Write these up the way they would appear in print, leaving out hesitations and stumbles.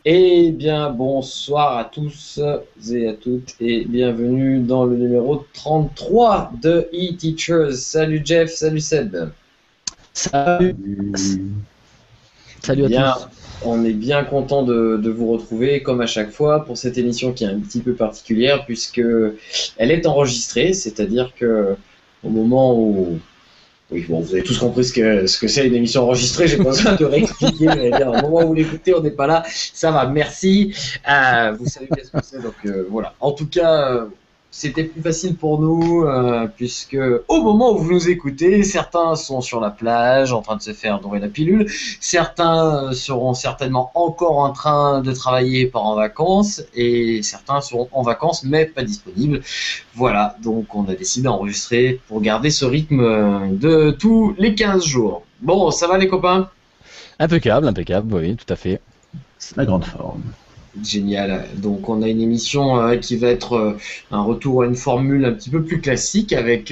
Eh bien, bonsoir à tous et à toutes et bienvenue dans le numéro 33 de e-Teachers. Salut Jeff, salut Seb. Salut, Salut. salut à Bien, tous. on est bien content de vous retrouver comme à chaque fois pour cette émission qui est un petit peu particulière puisque elle est enregistrée, c'est-à-dire que au moment où oui, bon, vous avez tous compris ce que c'est une émission enregistrée, j'ai pas besoin de réexpliquer. J'allais dire, au moment où vous l'écoutez, on n'est pas là. Ça va, merci. Vous savez bien ce que c'est, donc voilà. En tout cas, c'était plus facile pour nous, puisque au moment où vous nous écoutez, certains sont sur la plage en train de se faire dorer la pilule. Certains seront certainement encore en train de travailler par en vacances, et certains seront en vacances mais pas disponibles. Voilà, donc on a décidé d'enregistrer pour garder ce rythme de tous les 15 jours. Bon, ça va les copains? Impeccable, impeccable, oui, tout à fait. C'est la grande forme. Génial. Donc on a une émission qui va être un retour à une formule un petit peu plus classique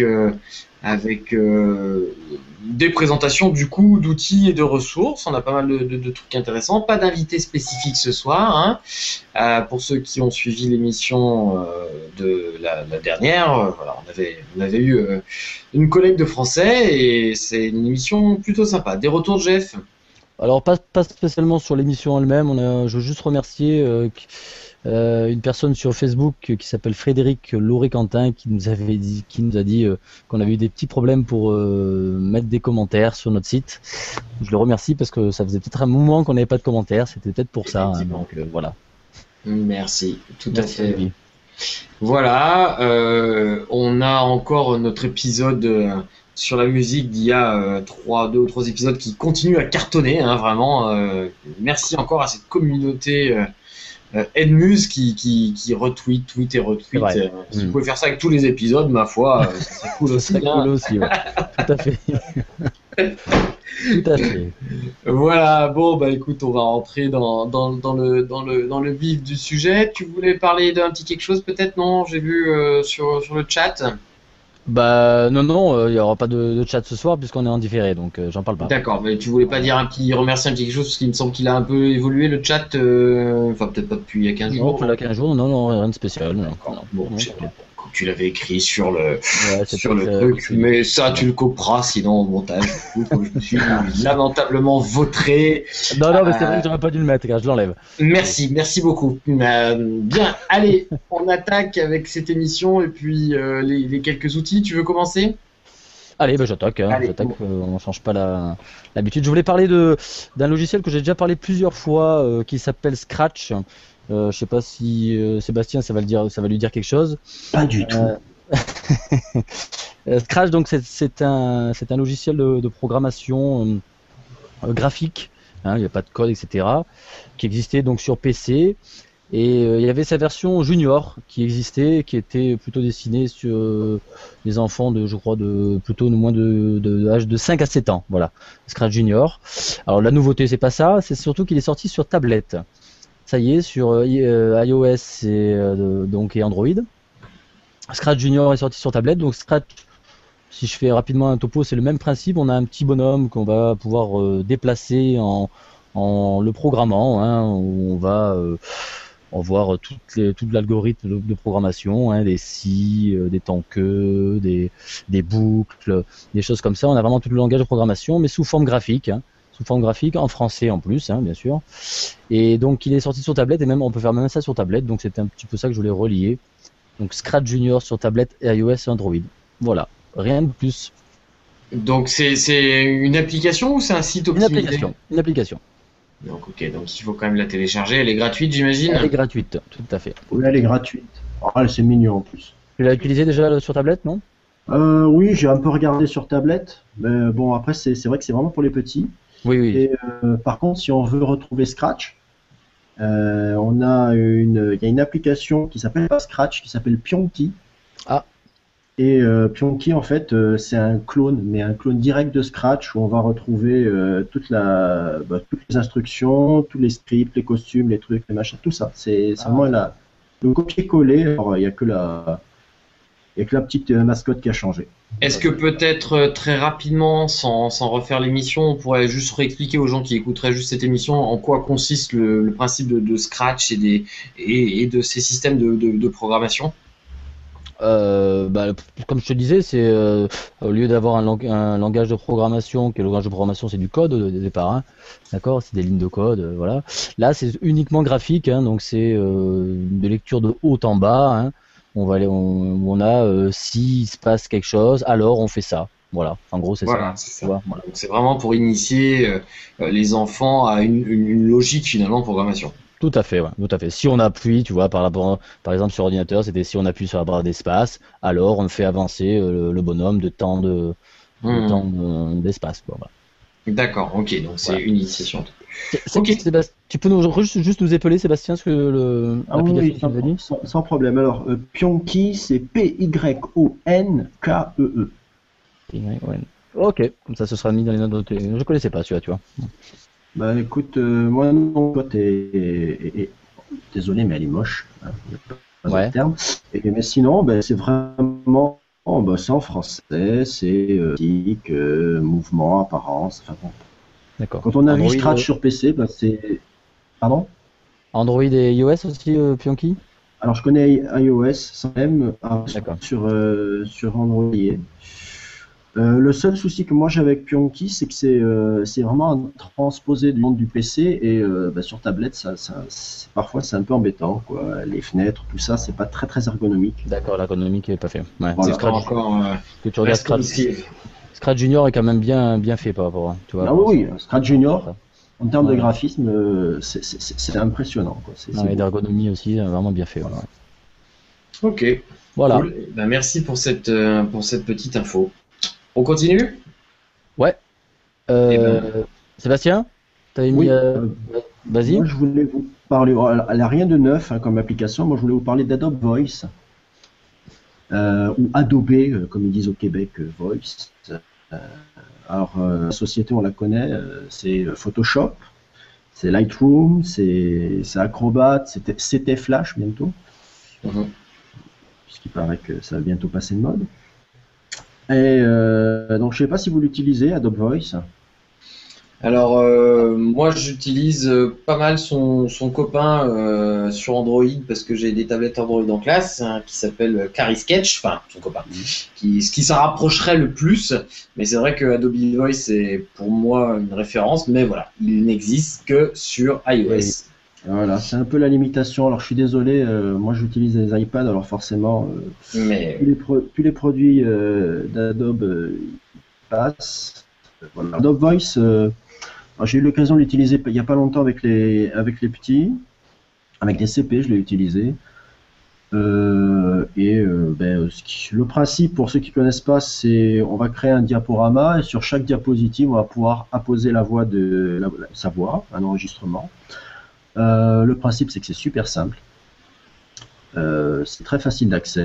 avec des présentations du coup d'outils et de ressources. On a pas mal de trucs intéressants. Pas d'invité spécifique ce soir, hein. Pour ceux qui ont suivi l'émission de la dernière, voilà, on avait eu une collègue de français et c'est une émission plutôt sympa. Des retours, Jeff? Alors, pas spécialement sur l'émission elle-même, je veux juste remercier une personne sur Facebook qui s'appelle Frédéric Lauré-Quentin qui nous a dit qu'on avait eu des petits problèmes pour mettre des commentaires sur notre site. Je le remercie parce que ça faisait peut-être un moment qu'on n'avait pas de commentaires, c'était peut-être pour ça, hein, Effectivement. donc voilà. Merci, tout à Merci à fait. lui. Voilà, on a encore notre épisode sur la musique d'il y a deux ou trois épisodes qui continuent à cartonner, hein, vraiment. Merci encore à cette communauté Edmuse qui retweet, tweet et C'est retweet. vrai. Si vous pouvez faire ça avec tous les épisodes, ma foi, ça serait cool Ça aussi, serait hein. cool aussi, ouais. Tout à fait. Tout à fait. Voilà, bon, bah écoute, on va rentrer dans le vif du sujet. Tu voulais parler d'un petit quelque chose peut-être, non? J'ai vu sur le chat. Bah non, non, il y aura pas de chat ce soir puisqu'on est en différé, donc j'en parle pas. D'accord, mais tu voulais pas dire remercier un petit quelque chose parce qu'il me semble qu'il a un peu évolué le chat, enfin peut-être pas depuis il y a 15 Non, jours, pour non? la 15 jours, non, non, rien de spécial. Non, D'accord. non, Bon, non, je sais ça pas va. pourquoi tu l'avais écrit sur le Ouais, c'est sur le peut-être truc, possible. mais ça tu le couperas sinon au montage. Du coup, comme je me suis lamentablement vautré. Non, non, mais c'est vrai Euh, que j'aurais pas dû le mettre, je l'enlève. merci beaucoup. Bien, allez, on attaque avec cette émission et puis les quelques outils. Tu veux commencer? Allez, bah j'attaque, hein, Allez, j'attaque, on change pas l'habitude. Je voulais parler d'un logiciel que j'ai déjà parlé plusieurs fois qui s'appelle Scratch. Je sais pas si Sébastien ça va lui dire quelque chose. Pas du tout. Euh, Scratch, donc c'est un logiciel de programmation graphique, hein, il n'y a pas de code, etc., qui existait donc sur PC. Et il y avait sa version junior qui existait, qui était plutôt destinée sur les enfants de, je crois, de plutôt de moins de âge de 5 à 7 ans. Voilà, Scratch Junior. Alors la nouveauté, c'est pas ça, c'est surtout qu'il est sorti sur tablette. Ça y est, sur iOS et Android. Scratch Junior est sorti sur tablette, donc Scratch, si je fais rapidement un topo, c'est le même principe. On a un petit bonhomme qu'on va pouvoir déplacer en le programmant, hein, où on va voir tout l'algorithme de programmation, hein, des si, des temps que, des boucles, des choses comme ça. On a vraiment tout le langage de programmation, mais sous forme graphique, hein, sous forme graphique, en français en plus, hein, bien sûr. Et donc il est sorti sur tablette, et même on peut faire même ça sur tablette, donc c'était un petit peu ça que je voulais relier. Donc Scratch Junior sur tablette et iOS et Android. Voilà, rien de plus. donc c'est une application ou c'est un site Une optimisé? application, une application. Donc ok, donc il faut quand même la télécharger. Elle est gratuite, Elle est j'imagine. gratuite, tout à fait. Oui, elle est gratuite. Ah, c'est mignon en plus. Tu l'as utilisé déjà sur tablette, non? Oui, j'ai un peu regardé sur tablette. Mais bon, après, c'est vrai que c'est vraiment pour les petits. Oui, oui. Et par contre, si on veut retrouver Scratch, il y a une application qui s'appelle pas Scratch, qui s'appelle Pionki. Ah, Et Pionki, en fait, c'est un clone, mais un clone direct de Scratch où on va retrouver toutes les instructions, tous les scripts, les costumes, les trucs, les machins, tout ça. C'est vraiment le copier-coller. Alors, il y a que et que la petite mascotte qui a changé. Est-ce que peut-être très rapidement, sans refaire l'émission, on pourrait juste réexpliquer aux gens qui écouteraient juste cette émission en quoi consiste le principe de Scratch et de ces systèmes de programmation? Comme je te disais, c'est au lieu d'avoir un langage de programmation, que le langage de programmation c'est du code au départ, hein, d'accord, c'est des lignes de code, voilà. Là, c'est uniquement graphique, hein, donc c'est de lecture de haut en bas. Hein. On a s'il se passe quelque chose, alors on fait ça. Voilà, en gros c'est Voilà, ça. c'est Tu ça. vois, voilà. Donc c'est vraiment pour initier les enfants à une logique finalement de programmation. Tout à fait, ouais, tout à fait. Si on appuie, tu vois, par exemple sur ordinateur, c'était si on appuie sur la barre d'espace, alors on fait avancer le bonhomme d'espace. Quoi, voilà. D'accord, ok, donc c'est Voilà. une initiation. C'est- Ok. Tu peux juste nous épeler, Sébastien, ce que Ah oui, l'application oui, que tu nous as dit? sans problème. Alors, Pyonki, c'est Pyonkkee. Ouais. Ok, comme ça ce sera mis dans les notes de Je connaissais pas celui-là, tu vois. Bah écoute, moi non, toi désolé, mais elle est moche, hein, il n'y a pas Ouais, d'autre terme. Mais sinon, ben, c'est vraiment, bah, c'est en français, c'est tic, mouvement, apparence. Enfin, bon. d'accord. Quand on a vu Scratch sur PC, bah, c'est. Pardon? Android et iOS aussi, Pyonki? Alors je connais iOS sans même D'accord. sur Android. Le seul souci que moi j'ai avec Pyonki, c'est que c'est vraiment un transposé du monde du PC et bah, sur tablette, parfois c'est un peu embêtant, quoi. Les fenêtres, tout ça, c'est pas très très ergonomique. D'accord, l'ergonomie qui est pas fait. Ouais. Voilà. C'est pas encore Que tu regardes responsive. Scratch Junior est quand même bien fait par rapport, tu vois. Ah oui, oui, Scratch Junior, en termes de Ouais. graphisme, c'est impressionnant, quoi. Non, et Beau. d'ergonomie aussi, vraiment bien fait. Voilà. Ok, Voilà. cool. Ben, merci pour cette petite info. On continue? Ouais. Eh ben, Sébastien, t'avais mis. Oui, Vas-y. moi je voulais vous parler, elle n'a rien de neuf hein, comme application, moi je voulais vous parler d'Adobe Voice, ou Adobe, comme ils disent au Québec, Voice. Alors, la société, on la connaît, c'est Photoshop, c'est Lightroom, c'est Acrobat, c'était Flash bientôt, puisqu'il paraît que ça va bientôt passer de mode. Et donc, je ne sais pas si vous l'utilisez, Adobe Voice. alors, moi, j'utilise pas mal son copain sur Android parce que j'ai des tablettes Android en classe hein, qui s'appelle Cary Sketch, enfin son copain, ce qui s'en rapprocherait le plus. Mais c'est vrai que Adobe Voice est pour moi une référence, mais voilà, il n'existe que sur iOS. Oui. Voilà, c'est un peu la limitation. Alors, je suis désolé, moi j'utilise les iPads, alors forcément, Mais tous les produits d'Adobe passent. Voilà. Adobe Voice, j'ai eu l'occasion de l'utiliser il n'y a pas longtemps avec les petits, avec des CP, je l'ai utilisé. Le principe, pour ceux qui ne connaissent pas, c'est on va créer un diaporama et sur chaque diapositive, on va pouvoir apposer sa voix, un enregistrement. Le principe, c'est que c'est super simple. C'est très facile d'accès.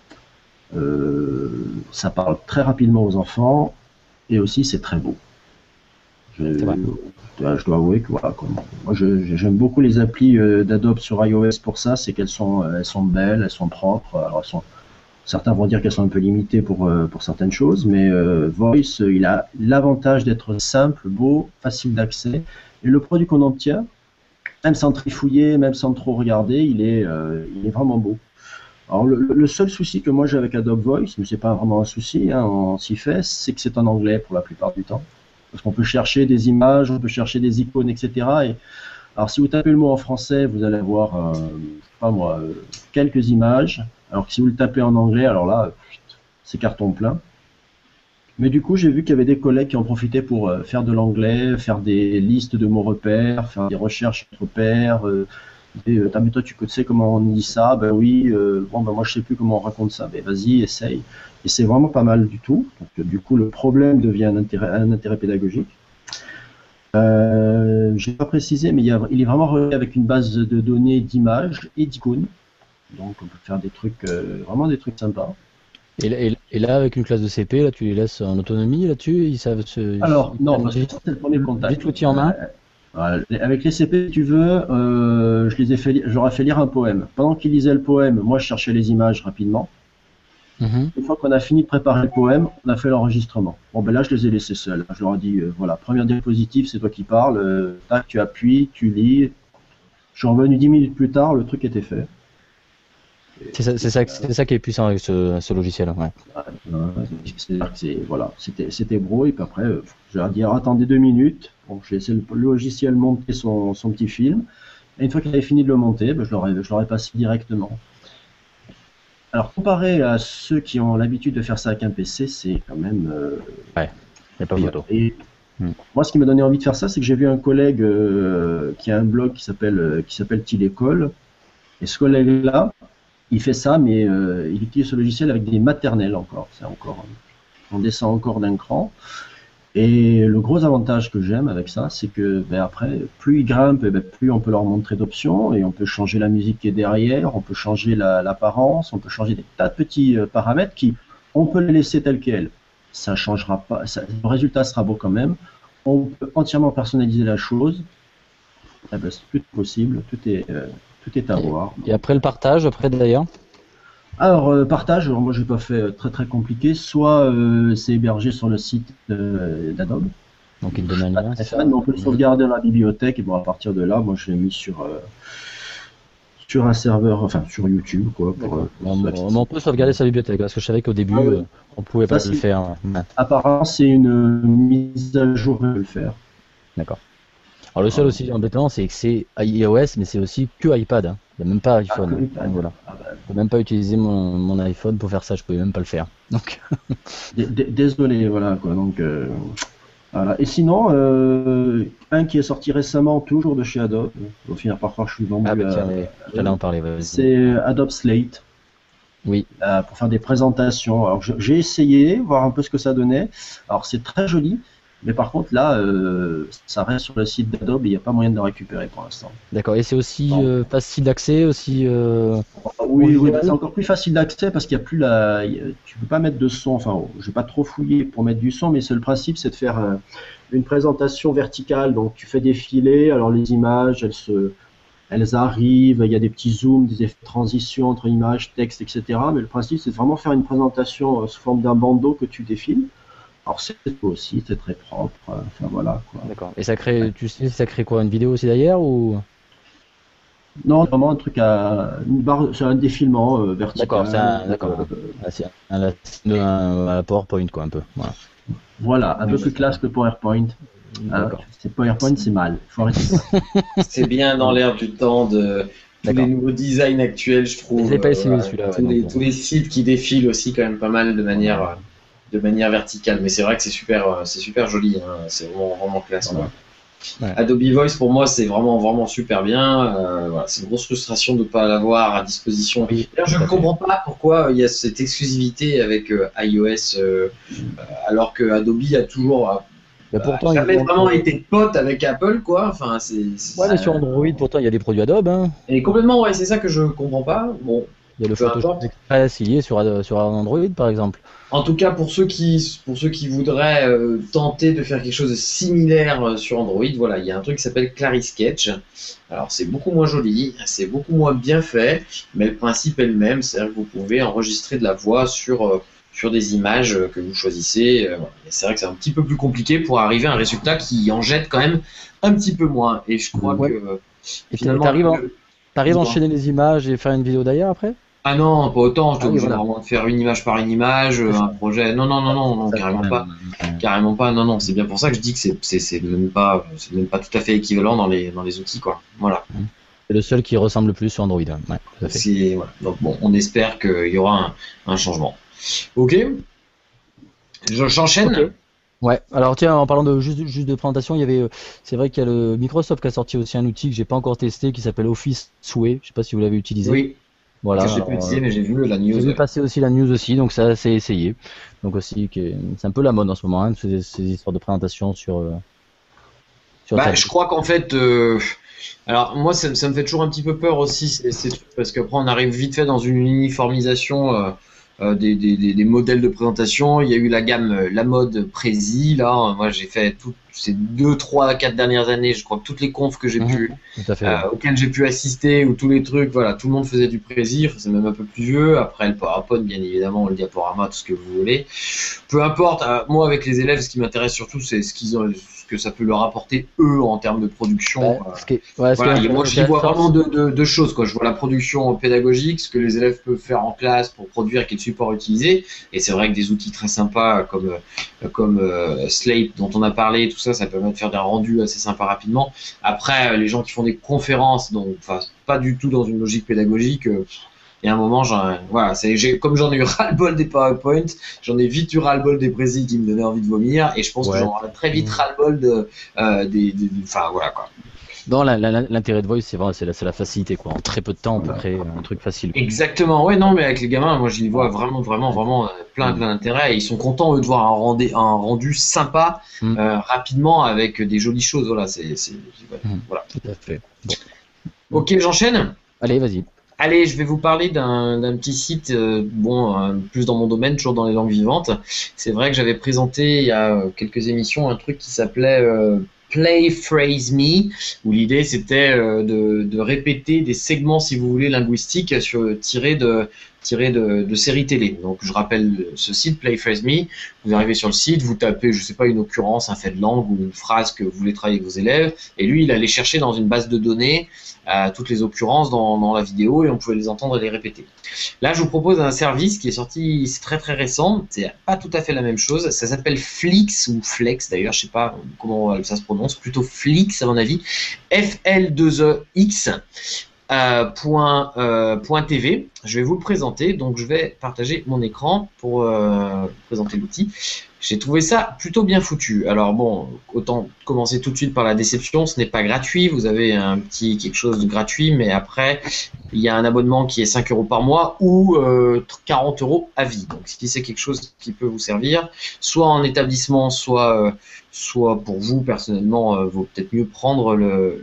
Ça parle très rapidement aux enfants et aussi c'est très beau. Je dois avouer que voilà, moi j'aime beaucoup les applis d'Adobe sur iOS pour ça, c'est elles sont belles, elles sont propres. Alors certains vont dire qu'elles sont un peu limitées pour certaines choses, mais Voice, il a l'avantage d'être simple, beau, facile d'accès. Et le produit qu'on obtient, même sans trifouiller, même sans trop regarder, il est vraiment beau. Alors le seul souci que moi j'ai avec Adobe Voice, mais c'est pas vraiment un souci, hein, on s'y fait, c'est que c'est en anglais pour la plupart du temps. Parce qu'on peut chercher des images, on peut chercher des icônes, etc. Alors si vous tapez le mot en français, vous allez avoir, je sais pas moi, quelques images. Alors que si vous le tapez en anglais, alors là, c'est carton plein. Mais du coup, j'ai vu qu'il y avait des collègues qui en profitaient pour faire de l'anglais, faire des listes de mots repères, faire des recherches entre pairs. Mais toi, tu sais comment on dit ça? Ben oui, moi je sais plus comment on raconte ça. Ben vas-y, essaye. Et c'est vraiment pas mal du tout. Donc, du coup, le problème devient un intérêt pédagogique. Je n'ai pas précisé, mais il est vraiment relié avec une base de données d'images et d'icônes. Donc, on peut faire des trucs, vraiment des trucs sympas. Et là, avec une classe de CP, là, tu les laisses en autonomie là-dessus? Ils savent Alors, non, parce que ça, c'est le premier contact. Vite l'outil en main. Avec les CP, si tu veux, je leur ai fait lire un poème. Pendant qu'ils lisaient le poème, moi, je cherchais les images rapidement. Une fois qu'on a fini de préparer le poème, on a fait l'enregistrement. Bon, ben là, je les ai laissés seuls. Je leur ai dit, voilà, première diapositive, c'est toi qui parles. Tac, tu appuies, tu lis. Je suis revenu 10 minutes plus tard, le truc était fait. C'est ça qui est puissant avec ce logiciel. Ouais. Voilà, c'était bro. Et puis après, je leur ai dit, alors, attendez 2 minutes. Bon, j'ai laissé le logiciel monter son petit film. Et une fois qu'il avait fini de le monter, ben, je leur ai passé directement. Alors, comparé à ceux qui ont l'habitude de faire ça avec un PC, c'est quand même. Ouais, il n'y a pas photo. Et moi, ce qui m'a donné envie de faire ça, c'est que j'ai vu un collègue qui a un blog qui s'appelle Tilécole. Et ce collègue-là, il fait ça, mais il utilise ce logiciel avec des maternelles encore. On descend encore d'un cran. Et le gros avantage que j'aime avec ça, c'est que après, plus ils grimpent, plus on peut leur montrer d'options et on peut changer la musique qui est derrière, on peut changer l'apparence, on peut changer des tas de petits paramètres qui, on peut les laisser tels quels. Ça changera pas, le résultat sera beau quand même. On peut entièrement personnaliser la chose. C'est tout possible, tout est à voir. Et après le partage, d'ailleurs. Alors, partage, moi j'ai pas fait très très compliqué, soit c'est hébergé sur le site d'Adobe. Donc il te donne un lien. Mais on peut le sauvegarder dans la bibliothèque et bon, à partir de là, moi je l'ai mis sur un serveur, enfin sur YouTube quoi. On peut sauvegarder sa bibliothèque parce que je savais qu'au début on pouvait pas le faire. Apparemment c'est une mise à jour de le faire. D'accord. Alors le seul aussi embêtant c'est que c'est iOS mais c'est aussi que iPad. Hein. Il n'y a même pas iPhone. Voilà. Je peux même pas utiliser mon iPhone pour faire ça, je pouvais même pas le faire. Donc. Désolé, voilà quoi. Donc voilà. Et sinon, un qui est sorti récemment, toujours de chez Adobe. Au final, parfois je suis vendu. J'allais en parler. C'est Adobe Slate. Oui. Pour faire des présentations. Alors j'ai essayé, voir un peu ce que ça donnait. Alors c'est très joli. Mais par contre, là, ça reste sur le site d'Adobe et il n'y a pas moyen de le récupérer pour l'instant. D'accord. Et c'est aussi facile d'accès aussi Oui, c'est encore plus facile d'accès parce qu'il n'y a plus tu peux pas mettre de son. Enfin, je vais pas trop fouiller pour mettre du son, mais c'est le principe, c'est de faire une présentation verticale. Donc, tu fais défiler. Alors, les images, elles arrivent. Il y a des petits zooms, des effets de transition entre images, texte, etc. Mais le principe, c'est de vraiment faire une présentation sous forme d'un bandeau que tu défiles. Alors c'est aussi, c'est très propre, enfin voilà quoi. D'accord. Et ça crée, tu sais, ça crée quoi, une vidéo aussi derrière ou? Non, vraiment un truc une barre, c'est un défilement vertical. D'accord, c'est un PowerPoint quoi un peu. Voilà, un peu plus classe que PowerPoint. C'est PowerPoint, c'est mal. Faut arrêter ça. C'est bien dans l'air du temps de tous les nouveaux designs actuels, je trouve. Je l'ai pas essayé celui-là. Tous les sites qui défilent aussi quand même pas mal de manière verticale, mais c'est vrai que c'est super joli, hein. C'est vraiment classe. Ouais. Adobe Voice pour moi c'est vraiment super bien. Voilà, c'est une grosse frustration de ne pas l'avoir à disposition. Oui, d'ailleurs je ne comprends pas pourquoi il y a cette exclusivité avec iOS alors que Adobe a toujours pourtant, jamais vraiment été pote avec Apple quoi. Enfin, mais sur Android pourtant il y a des produits Adobe. Hein. Et complètement c'est ça que je comprends pas. Bon. Il y a le Photoshop Express lié sur Android par exemple. En tout cas, pour ceux qui voudraient tenter de faire quelque chose de similaire sur Android, voilà, il y a un truc qui s'appelle Clarisketch. Alors, c'est beaucoup moins joli, c'est beaucoup moins bien fait, mais le principe est le même, c'est-à-dire que vous pouvez enregistrer de la voix sur des images que vous choisissez. Voilà. C'est vrai que c'est un petit peu plus compliqué pour arriver à un résultat qui en jette quand même un petit peu moins. Et je crois que finalement, t'arrives à enchaîner les images et faire une vidéo derrière après? Ah non, pas autant, je t'oblige vraiment de faire une image par une image, un projet. Non, carrément pas. Carrément pas, non, c'est bien pour ça que je dis que c'est même pas tout à fait équivalent dans les outils, quoi. Voilà. C'est le seul qui ressemble le plus sur Android. Ouais, tout à fait. Voilà. Donc bon, on espère qu'il y aura un changement. Ok. J'enchaîne. Okay. Ouais, alors tiens, en parlant de juste de présentation, c'est vrai qu'il y a le Microsoft qui a sorti aussi un outil que j'ai pas encore testé qui s'appelle Office Souhait. Je sais pas si vous l'avez utilisé. Oui. Voilà. Je l'ai pas utilisé, mais j'ai vu la news. J'ai vu passer aussi la news aussi, donc ça c'est essayé. Donc aussi, c'est un peu la mode en ce moment, hein, ces histoires de présentation sur je crois qu'en fait, alors moi ça me fait toujours un petit peu peur aussi, parce qu'après on arrive vite fait dans une uniformisation des modèles de présentation. Il y a eu la gamme La Mode Prési. Là, moi j'ai fait toutes ces 2, 3, 4 dernières années, je crois que toutes les confs que j'ai pu, tout à fait, auxquelles j'ai pu assister, ou tous les trucs, voilà, tout le monde faisait du Prési, c'est même un peu plus vieux. Après le PowerPoint, bien évidemment, le diaporama, tout ce que vous voulez. Peu importe, moi avec les élèves, ce qui m'intéresse surtout, c'est ce que ça peut leur apporter eux en termes de production. Moi je vois vraiment deux choses, quoi. Je vois la production pédagogique, ce que les élèves peuvent faire en classe pour produire, quel support utiliser, et c'est vrai que des outils très sympas comme Slate dont on a parlé, tout ça permet de faire des rendus assez sympas rapidement. Après, les gens qui font des conférences, donc pas du tout dans une logique pédagogique, il y a un moment, comme j'en ai eu ras-le-bol des PowerPoint, j'en ai vite eu ras-le-bol des présis qui me donnaient envie de vomir, et je pense que j'en aurai très vite ras-le-bol voilà quoi. Non, l'intérêt de Voice, c'est la facilité, quoi. En très peu de temps, on peut créer un truc facile. Exactement, ouais, non, mais avec les gamins, moi, j'y vois vraiment plein d'intérêt. Et ils sont contents, eux, de voir un rendu sympa, rapidement, avec des jolies choses. Voilà, voilà. Tout à fait. Bon. Ok, j'enchaîne. Allez, vas-y. Allez, je vais vous parler d'un petit site, plus dans mon domaine, toujours dans les langues vivantes. C'est vrai que j'avais présenté il y a quelques émissions un truc qui s'appelait Play Phrase Me, où l'idée c'était de répéter des segments, si vous voulez, linguistiques tirés de séries télé. Donc je rappelle ce site, Play Phrase Me. Vous arrivez sur le site, vous tapez, je sais pas, une occurrence, un fait de langue ou une phrase que vous voulez travailler avec vos élèves, et lui il allait chercher dans une base de données toutes les occurrences dans la vidéo, et on pouvait les entendre et les répéter. Là, je vous propose un service qui est sorti, c'est très très récent, c'est pas tout à fait la même chose, ça s'appelle Flix, ou Flex d'ailleurs, je sais pas comment ça se prononce, plutôt Flix à mon avis, F-L-2-E-X. .tv. Je vais vous le présenter, donc je vais partager mon écran pour présenter l'outil. J'ai trouvé ça plutôt bien foutu. Alors bon, autant commencer tout de suite par la déception, ce n'est pas gratuit, vous avez quelque chose de gratuit, mais après, il y a un abonnement qui est 5 € par mois ou 40 € à vie. Donc si c'est quelque chose qui peut vous servir, soit en établissement, soit pour vous personnellement, vaut peut-être mieux prendre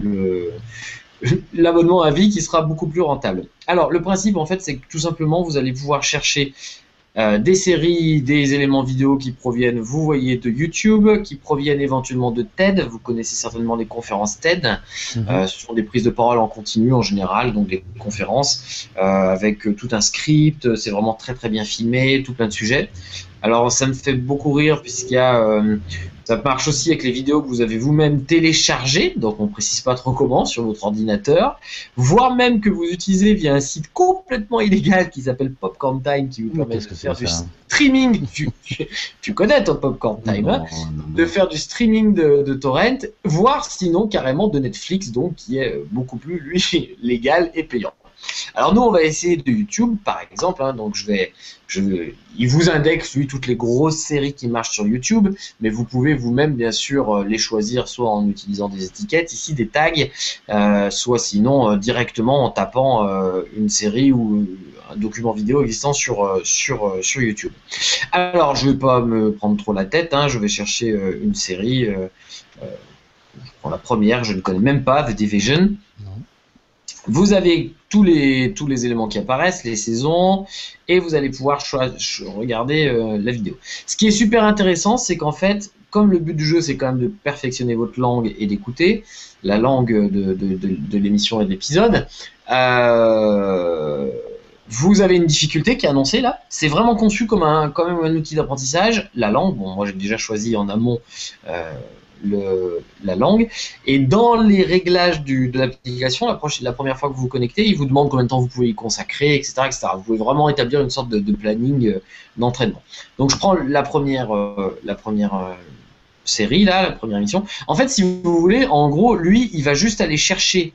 l'abonnement à vie qui sera beaucoup plus rentable. Alors le principe en fait c'est que tout simplement vous allez pouvoir chercher des séries, des éléments vidéo qui proviennent, vous voyez, de YouTube, qui proviennent éventuellement de TED. Vous connaissez certainement les conférences TED. Ce sont des prises de parole en continu en général, donc des conférences avec tout un script. C'est vraiment très très bien filmé, tout plein de sujets. Alors ça me fait beaucoup rire puisqu'il y a ça marche aussi avec les vidéos que vous avez vous-même téléchargées, donc on ne précise pas trop comment, sur votre ordinateur, voire même que vous utilisez via un site complètement illégal qui s'appelle Popcorn Time, qui vous permet de faire du streaming. Tu connais ton Popcorn Time, de faire du streaming de torrent, voire sinon carrément de Netflix, donc qui est beaucoup plus, lui, légal et payant. Alors nous on va essayer de YouTube par exemple, donc il vous indexe lui toutes les grosses séries qui marchent sur YouTube, mais vous pouvez vous-même bien sûr les choisir soit en utilisant des étiquettes, ici des tags, soit sinon directement en tapant une série ou un document vidéo existant sur YouTube. Alors je vais pas me prendre trop la tête, je vais chercher une série, je prends la première, je ne connais même pas, The Division. Non. Vous avez tous les éléments qui apparaissent, les saisons, et vous allez pouvoir regarder la vidéo. Ce qui est super intéressant, c'est qu'en fait, comme le but du jeu, c'est quand même de perfectionner votre langue et d'écouter la langue de l'émission et de l'épisode, vous avez une difficulté qui est annoncée là. C'est vraiment conçu comme quand même un outil d'apprentissage. La langue, bon, moi j'ai déjà choisi en amont la langue, et dans les réglages de l'application, la première fois que vous vous connectez, il vous demande combien de temps vous pouvez y consacrer, etc., etc. Vous pouvez vraiment établir une sorte de planning d'entraînement. Donc je prends la première série là, la première émission. En fait, si vous voulez, en gros, lui, il va juste aller chercher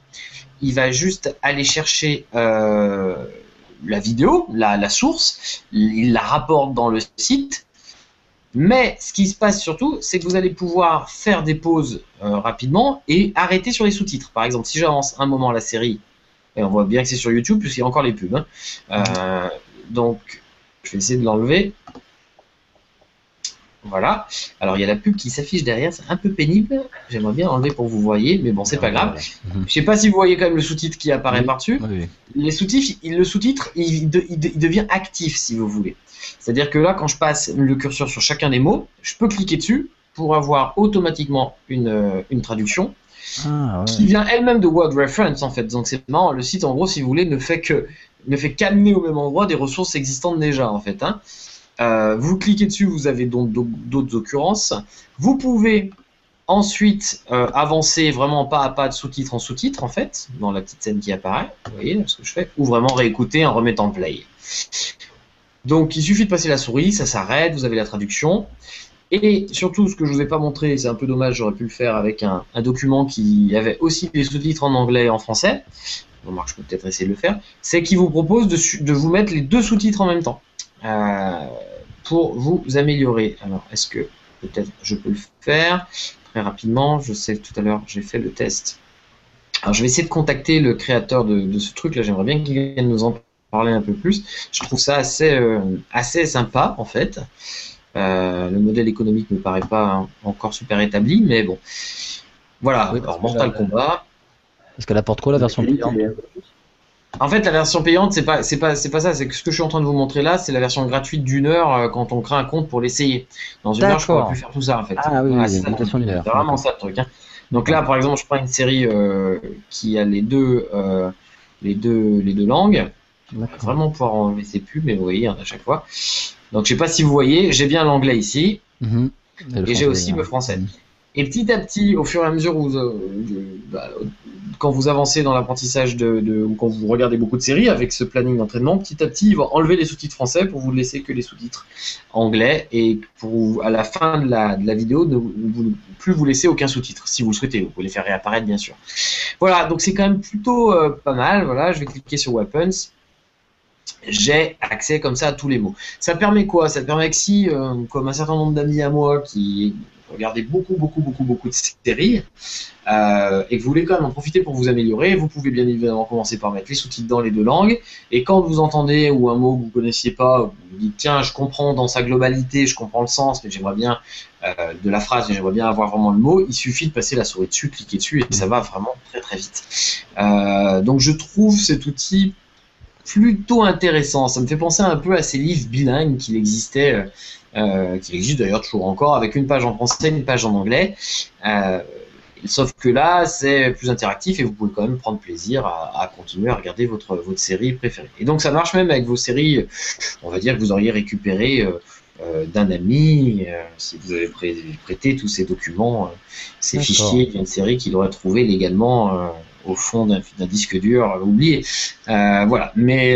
la vidéo, la source, il la rapporte dans le site. Mais ce qui se passe surtout, c'est que vous allez pouvoir faire des pauses rapidement et arrêter sur les sous-titres. Par exemple, si j'avance un moment la série, et on voit bien que c'est sur YouTube puisqu'il y a encore les pubs. Donc, je vais essayer de l'enlever. Voilà. Alors il y a la pub qui s'affiche derrière, c'est un peu pénible. J'aimerais bien enlever pour que vous voyez, mais bon, c'est pas grave. Voilà. Je sais pas si vous voyez quand même le sous-titre qui apparaît Oui. par-dessus. Oui. Le sous-titre, il devient actif si vous voulez. C'est-à-dire que là, quand je passe le curseur sur chacun des mots, je peux cliquer dessus pour avoir automatiquement une traduction Ah, qui ouais. vient elle-même de Word Reference en fait. Donc c'est marrant, le site en gros, si vous voulez, ne fait qu'amener au même endroit des ressources existantes déjà en fait. Hein. Vous cliquez dessus, vous avez donc d'autres occurrences. Vous pouvez ensuite avancer vraiment pas à pas de sous-titre en sous-titre en fait, dans la petite scène qui apparaît. Vous voyez ce que je fais, ou vraiment réécouter en remettant play. Donc il suffit de passer la souris, ça s'arrête, vous avez la traduction. Et surtout, ce que je vous ai pas montré, c'est un peu dommage, j'aurais pu le faire avec un document qui avait aussi des sous-titres en anglais et en français. Bon, je peux peut-être essayer de le faire. C'est qu'il vous propose de vous mettre les deux sous-titres en même temps pour vous améliorer. Alors, est-ce que peut-être je peux le faire très rapidement? Je sais que tout à l'heure, j'ai fait le test. Alors, je vais essayer de contacter le créateur de ce truc-là. J'aimerais bien qu'il vienne nous en parler un peu plus. Je trouve ça assez sympa, en fait. Le modèle économique ne me paraît pas encore super établi, mais bon. Voilà, Oui, alors Mortal Kombat. Est-ce qu'elle apporte quoi la version payante? En fait, la version payante, c'est pas ça. C'est que ce que je suis en train de vous montrer là, c'est la version gratuite d'1 heure quand on crée un compte pour l'essayer. Dans 1 heure, je pourrais plus faire tout ça en fait. Ah oui, Voilà, oui, c'est la ça, mutation c'est linéaire. vraiment ça le truc. Hein. Donc là, par exemple, je prends une série qui a les deux langues. On va vraiment pouvoir enlever ces pubs, mais vous voyez, à chaque fois. Donc, je sais pas si vous voyez, j'ai bien l'anglais ici, et j'ai aussi le français. Et petit à petit, au fur et à mesure où quand vous avancez dans l'apprentissage ou quand vous regardez beaucoup de séries avec ce planning d'entraînement, petit à petit, il va enlever les sous-titres français pour vous laisser que les sous-titres anglais et à la fin de la vidéo, ne plus vous laisser aucun sous-titre, si vous le souhaitez. Vous pouvez les faire réapparaître, bien sûr. Voilà, donc c'est quand même plutôt pas mal. Voilà, je vais cliquer sur Weapons. J'ai accès comme ça à tous les mots. Ça permet quoi? Ça permet que si, comme un certain nombre d'amis à moi qui regardaient beaucoup de séries, et que vous voulez quand même en profiter pour vous améliorer, vous pouvez bien évidemment commencer par mettre les sous-titres dans les deux langues, et quand vous entendez ou un mot que vous connaissiez pas, vous vous dites tiens, je comprends dans sa globalité, je comprends le sens, mais j'aimerais bien de la phrase, mais j'aimerais bien avoir vraiment le mot, il suffit de passer la souris dessus, cliquer dessus, et ça va vraiment très très vite. Donc je trouve cet outil plutôt intéressant. Ça me fait penser un peu à ces livres bilingues qu'il existait, qui existent d'ailleurs toujours encore, avec une page en français, une page en anglais. Sauf que là, c'est plus interactif et vous pouvez quand même prendre plaisir à continuer à regarder votre série préférée. Et donc ça marche même avec vos séries, on va dire que vous auriez récupéré d'un ami, si vous avez prêté tous ces documents, ces fichiers d'une série qu'il aurait trouvé légalement au fond d'un disque dur oublié. Voilà, mais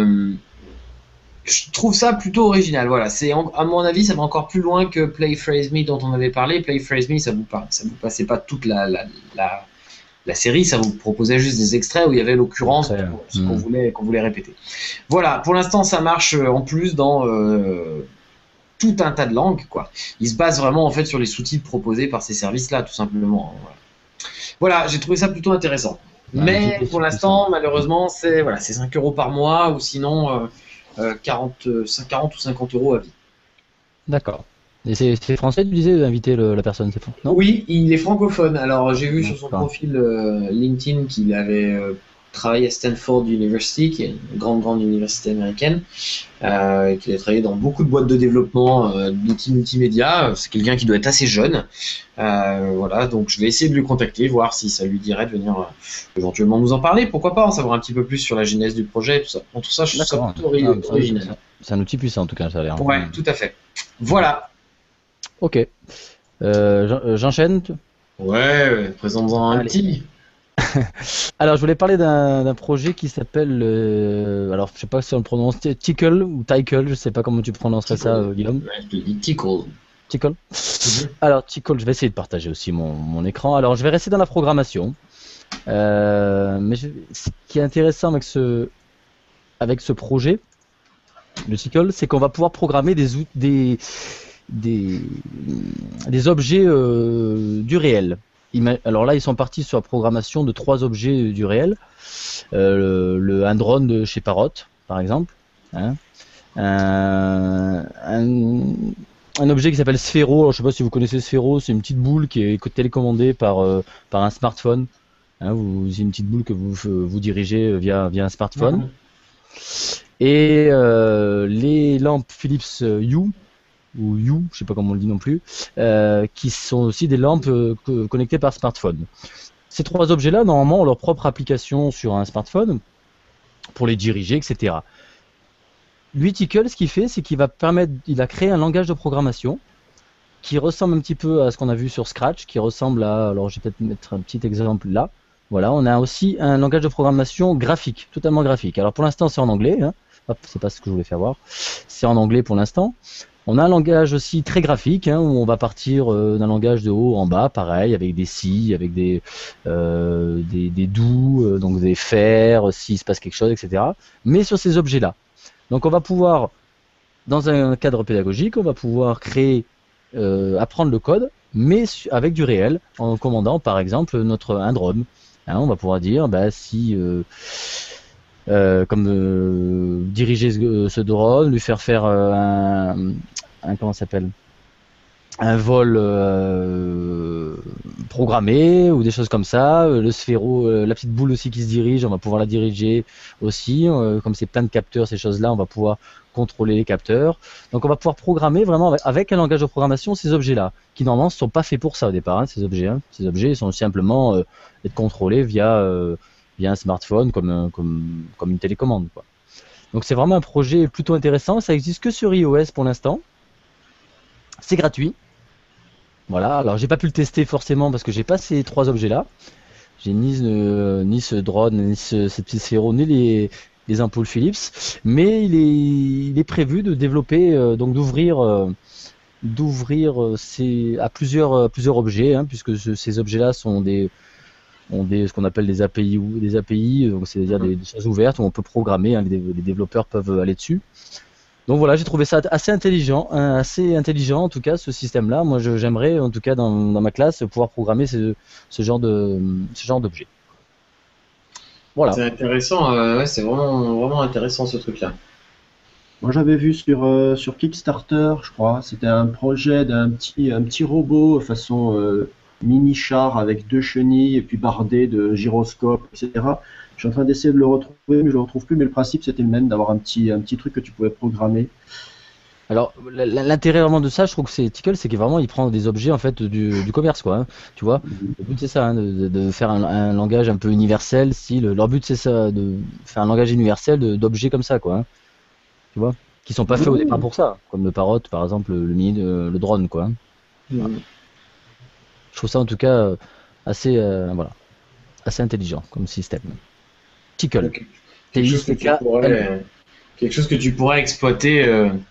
je trouve ça plutôt original. Voilà, à mon avis, ça va encore plus loin que Play Phrase Me dont on avait parlé. Play Phrase Me, ça vous passait pas toute la série, ça vous proposait juste des extraits où il y avait l'occurrence ce qu'on voulait répéter. Voilà, pour l'instant, ça marche en plus dans tout un tas de langues, quoi. Il se base vraiment en fait sur les sous-titres proposés par ces services-là, tout simplement. Voilà, j'ai trouvé ça plutôt intéressant. Mais pour l'instant, malheureusement, c'est 5 € par mois ou sinon 40 ou 50 € à vie. D'accord. Et c'est français, tu disais, d'inviter la personne, c'est faux? Non? Oui, il est francophone. Alors, j'ai vu sur son profil LinkedIn qu'il avait travaillé à Stanford University, qui est une grande université américaine, et qu'il a travaillé dans beaucoup de boîtes de développement d'outils multimédia. C'est quelqu'un qui doit être assez jeune. Voilà, donc je vais essayer de le contacter, voir si ça lui dirait de venir éventuellement nous en parler. Pourquoi pas, en savoir un petit peu plus sur la genèse du projet, tout ça. En tout ça, je trouve ça plutôt original. C'est un outil puissant, en tout cas, ça a l'air. Ouais, tout à fait. Voilà. Ok. J'enchaîne. Ouais, présente-en un petit. Alors, je voulais parler d'un projet qui s'appelle, alors je sais pas si on le prononce, Tickle ou Tickle, je sais pas comment tu prononcerais ça, Guillaume. Je dis Tickle. Tickle. Alors, Tickle, je vais essayer de partager aussi mon écran. Alors, je vais rester dans la programmation. Mais ce qui est intéressant avec ce projet, le Tickle, c'est qu'on va pouvoir programmer des objets du réel. Alors là, ils sont partis sur la programmation de 3 objets du réel. Un drone de chez Parrot, par exemple. Hein. un objet qui s'appelle Sphero. Alors, je sais pas si vous connaissez Sphero, c'est une petite boule qui est télécommandée par un smartphone. Hein, c'est une petite boule que vous dirigez via un smartphone. Et les lampes Philips Hue, ou Hue, je sais pas comment on le dit non plus, qui sont aussi des lampes connectées par smartphone. Ces trois objets-là, normalement, ont leur propre application sur un smartphone pour les diriger, etc. Lui, Tickle, ce qu'il fait, c'est qu'il a créé un langage de programmation qui ressemble un petit peu à ce qu'on a vu sur Scratch, qui ressemble à, alors je vais peut-être mettre un petit exemple là. Voilà, on a aussi un langage de programmation graphique, totalement graphique. Alors pour l'instant, c'est en anglais. Hein. Hop, c'est pas ce que je voulais faire voir. C'est en anglais pour l'instant. On a un langage aussi très graphique, hein, où on va partir d'un langage de haut en bas, pareil, avec des si, avec des do, donc des faire, s'il se passe quelque chose, etc. Mais sur ces objets-là. Donc on va pouvoir, dans un cadre pédagogique, on va pouvoir créer, apprendre le code, mais avec du réel, en commandant par exemple un drone. Hein, on va pouvoir dire, si diriger ce drone, lui faire comment ça s'appelle, un vol programmé ou des choses comme ça. Le sphéro, la petite boule aussi qui se dirige, on va pouvoir la diriger aussi. Comme c'est plein de capteurs, ces choses-là, on va pouvoir contrôler les capteurs. Donc on va pouvoir programmer vraiment avec un langage de programmation ces objets-là, qui normalement ne sont pas faits pour ça au départ, hein, ces objets. Hein. Ces objets sont simplement être contrôlés via un smartphone comme une télécommande, quoi. Donc c'est vraiment un projet plutôt intéressant. Ça existe que sur iOS pour l'instant. C'est gratuit. Voilà, alors j'ai pas pu le tester forcément parce que j'ai pas ces trois objets-là. J'ai ni ce drone, ni ce petit sphéro, ni les ampoules Philips. Mais il est prévu de développer, donc d'ouvrir à plusieurs objets, hein, puisque ces objets-là ont ce qu'on appelle des API, donc c'est-à-dire des choses ouvertes où on peut programmer, hein, les développeurs peuvent aller dessus. Donc voilà, j'ai trouvé ça assez intelligent en tout cas ce système-là. Moi, j'aimerais en tout cas dans ma classe pouvoir programmer ce genre d'objet. Voilà. C'est intéressant, ouais, c'est vraiment intéressant ce truc-là. Moi, j'avais vu sur Kickstarter, je crois, c'était un projet d'un petit robot façon mini char avec 2 chenilles et puis bardé de gyroscopes, etc. Je suis en train d'essayer de le retrouver, mais je le retrouve plus. Mais le principe, c'était le même, d'avoir un petit truc que tu pouvais programmer. Alors, l'intérêt vraiment de ça, je trouve que c'est Tickle, c'est qu'il vraiment il prend des objets en fait du commerce, quoi. Hein, tu vois, le but c'est ça, hein, de faire un langage un peu universel. Leur but c'est ça, de faire un langage universel d'objets comme ça, quoi. Hein, tu vois, qui sont pas faits au départ pour ça, comme le Parrot, par exemple, le drone, quoi. Hein. Voilà. Je trouve ça en tout cas assez intelligent comme système. Tickle. Quelque chose que tu pourrais exploiter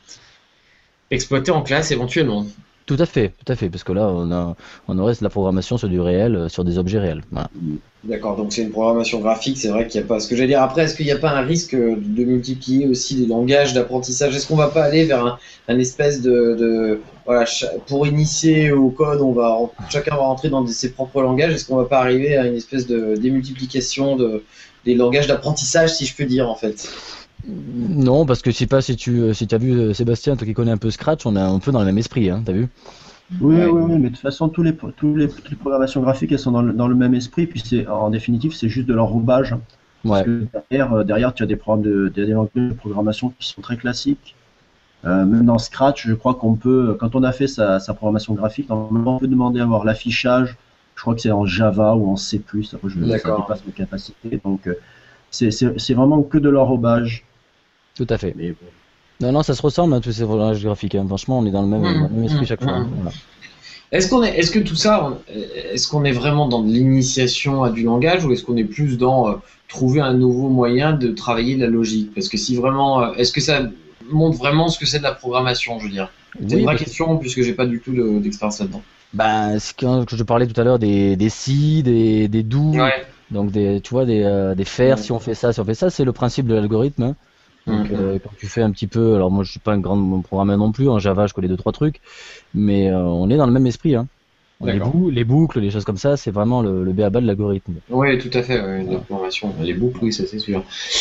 en classe éventuellement. Tout à fait, parce que là on aurait de la programmation sur du réel, sur des objets réels. Voilà. D'accord, donc c'est une programmation graphique, c'est vrai qu'il n'y a pas. Ce que j'allais dire après, est-ce qu'il n'y a pas un risque de multiplier aussi les langages d'apprentissage? Est-ce qu'on va pas aller vers un espèce de voilà, pour initier au code, chacun va rentrer dans ses propres langages. Est-ce qu'on va pas arriver à une espèce de démultiplication des langages d'apprentissage, si je peux dire en fait? Non, parce que je sais pas si tu as vu Sébastien, toi qui connais un peu Scratch, on est un peu dans le même esprit, hein, t'as vu? Oui, mais de toute façon, toutes les programmations graphiques, elles sont dans le même esprit, puis en définitive, c'est juste de l'enrobage. Hein. Parce que derrière, tu as des langages de programmation qui sont très classiques. Même dans Scratch, je crois qu'on peut, quand on a fait sa programmation graphique, on peut demander à avoir l'affichage. Je crois que c'est en Java ou en C+. Après, ça dépasse mes capacités. Donc, c'est vraiment que de l'enrobage. Tout à fait. Mais bon. Non, ça se ressemble à tous ces langages graphiques. Hein. Franchement, on est dans le même esprit chaque fois. Hein. Voilà. Est-ce que tout ça, est-ce qu'on est vraiment dans de l'initiation à du langage ou est-ce qu'on est plus dans trouver un nouveau moyen de travailler la logique? Parce que si vraiment, est-ce que ça montre vraiment ce que c'est de la programmation, je veux dire? C'est une vraie question puisque j'ai pas du tout d'expérience là-dedans. C'est quand je parlais tout à l'heure des si, des do, donc tu vois des faire, si on fait ça, c'est le principe de l'algorithme. Hein. Donc quand tu fais un petit peu, alors moi je suis pas un grand programmeur non plus, en Java je connais 2-3 trucs, mais on est dans le même esprit. Hein. Les boucles, les choses comme ça, c'est vraiment le b.a.-ba de l'algorithme. Oui, tout à fait, la programmation, les boucles, oui, ça c'est sûr.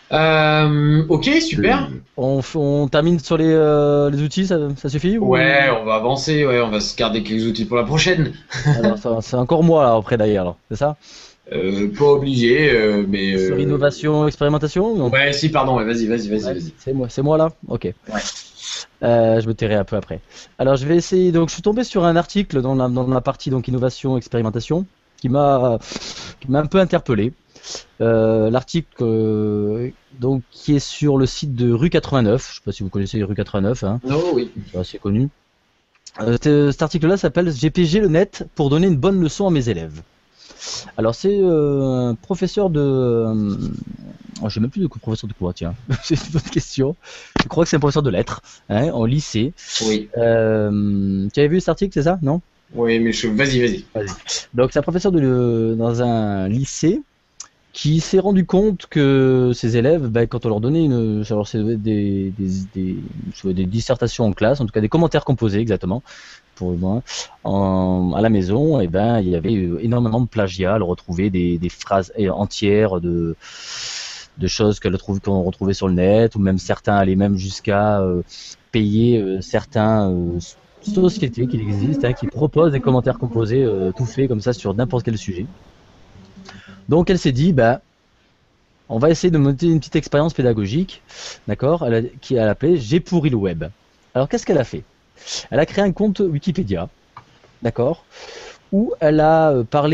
Ok, super. On termine sur les outils, ça suffit ou... Ouais, on va avancer, ouais, on va se garder quelques outils pour la prochaine. Alors, c'est encore moi là après d'ailleurs, alors, c'est ça? Pas obligé, mais... Sur innovation, expérimentation non? Ouais, si, pardon, ouais, vas-y, Ouais, vas-y. c'est moi là? Ok. Ouais. Je me tairai un peu après. Alors je vais essayer. Donc je suis tombé sur un article dans la partie donc innovation expérimentation qui m'a un peu interpellé. L'article donc qui est sur le site de Rue 89. Je sais pas si vous connaissez Rue 89. Hein, Oh oui. c'est assez connu. Cet article-là s'appelle "GPG le net pour donner une bonne leçon à mes élèves". Alors c'est un professeur de je sais même plus de professeur de quoi, tiens. C'est une bonne question. Je crois que c'est un professeur de lettres, hein, en lycée. Oui. Tu avais vu cet article, c'est ça? Non? Oui, mais vas-y. Vas-y. Donc c'est un professeur dans un lycée qui s'est rendu compte que ses élèves, ben, quand on leur donnait alors c'est des dissertations en classe, en tout cas des commentaires composés exactement, pour moi, à la maison, et ben il y avait énormément de plagiat. Elle retrouvait des phrases entières de choses qu'on retrouvait sur le net, ou même certains allaient même jusqu'à payer certains sociétés qui existent, hein, qui proposent des commentaires composés tout faits comme ça sur n'importe quel sujet. Donc elle s'est dit, bah, on va essayer de monter une petite expérience pédagogique, d'accord, qui a appelé "J'ai pourri le web". Alors qu'est-ce qu'elle a fait? Elle a créé un compte Wikipédia, d'accord, où elle a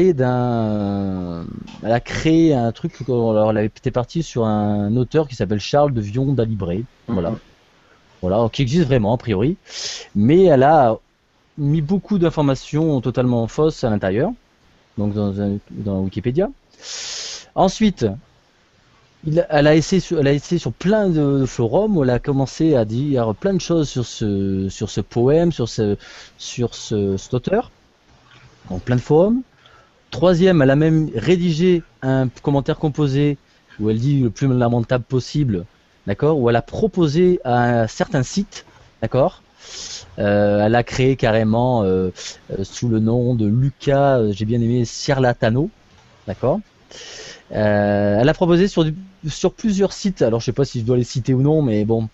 elle a créé un truc. Alors elle était partie sur un auteur qui s'appelle Charles de Vion d'Alibré, voilà, qui existe vraiment a priori, mais elle a mis beaucoup d'informations totalement fausses à l'intérieur, donc dans Wikipédia. Ensuite, elle a essayé sur plein de forums où elle a commencé à dire plein de choses sur ce poème, sur cet auteur, dans plein de forums. Troisième, elle a même rédigé un commentaire composé où elle dit le plus lamentable possible, d'accord, où elle a proposé à certains sites, d'accord. Elle a créé carrément sous le nom de Lucas, j'ai bien aimé, Ciarlatano, d'accord. Elle a proposé sur plusieurs sites, alors je sais pas si je dois les citer ou non, mais bon,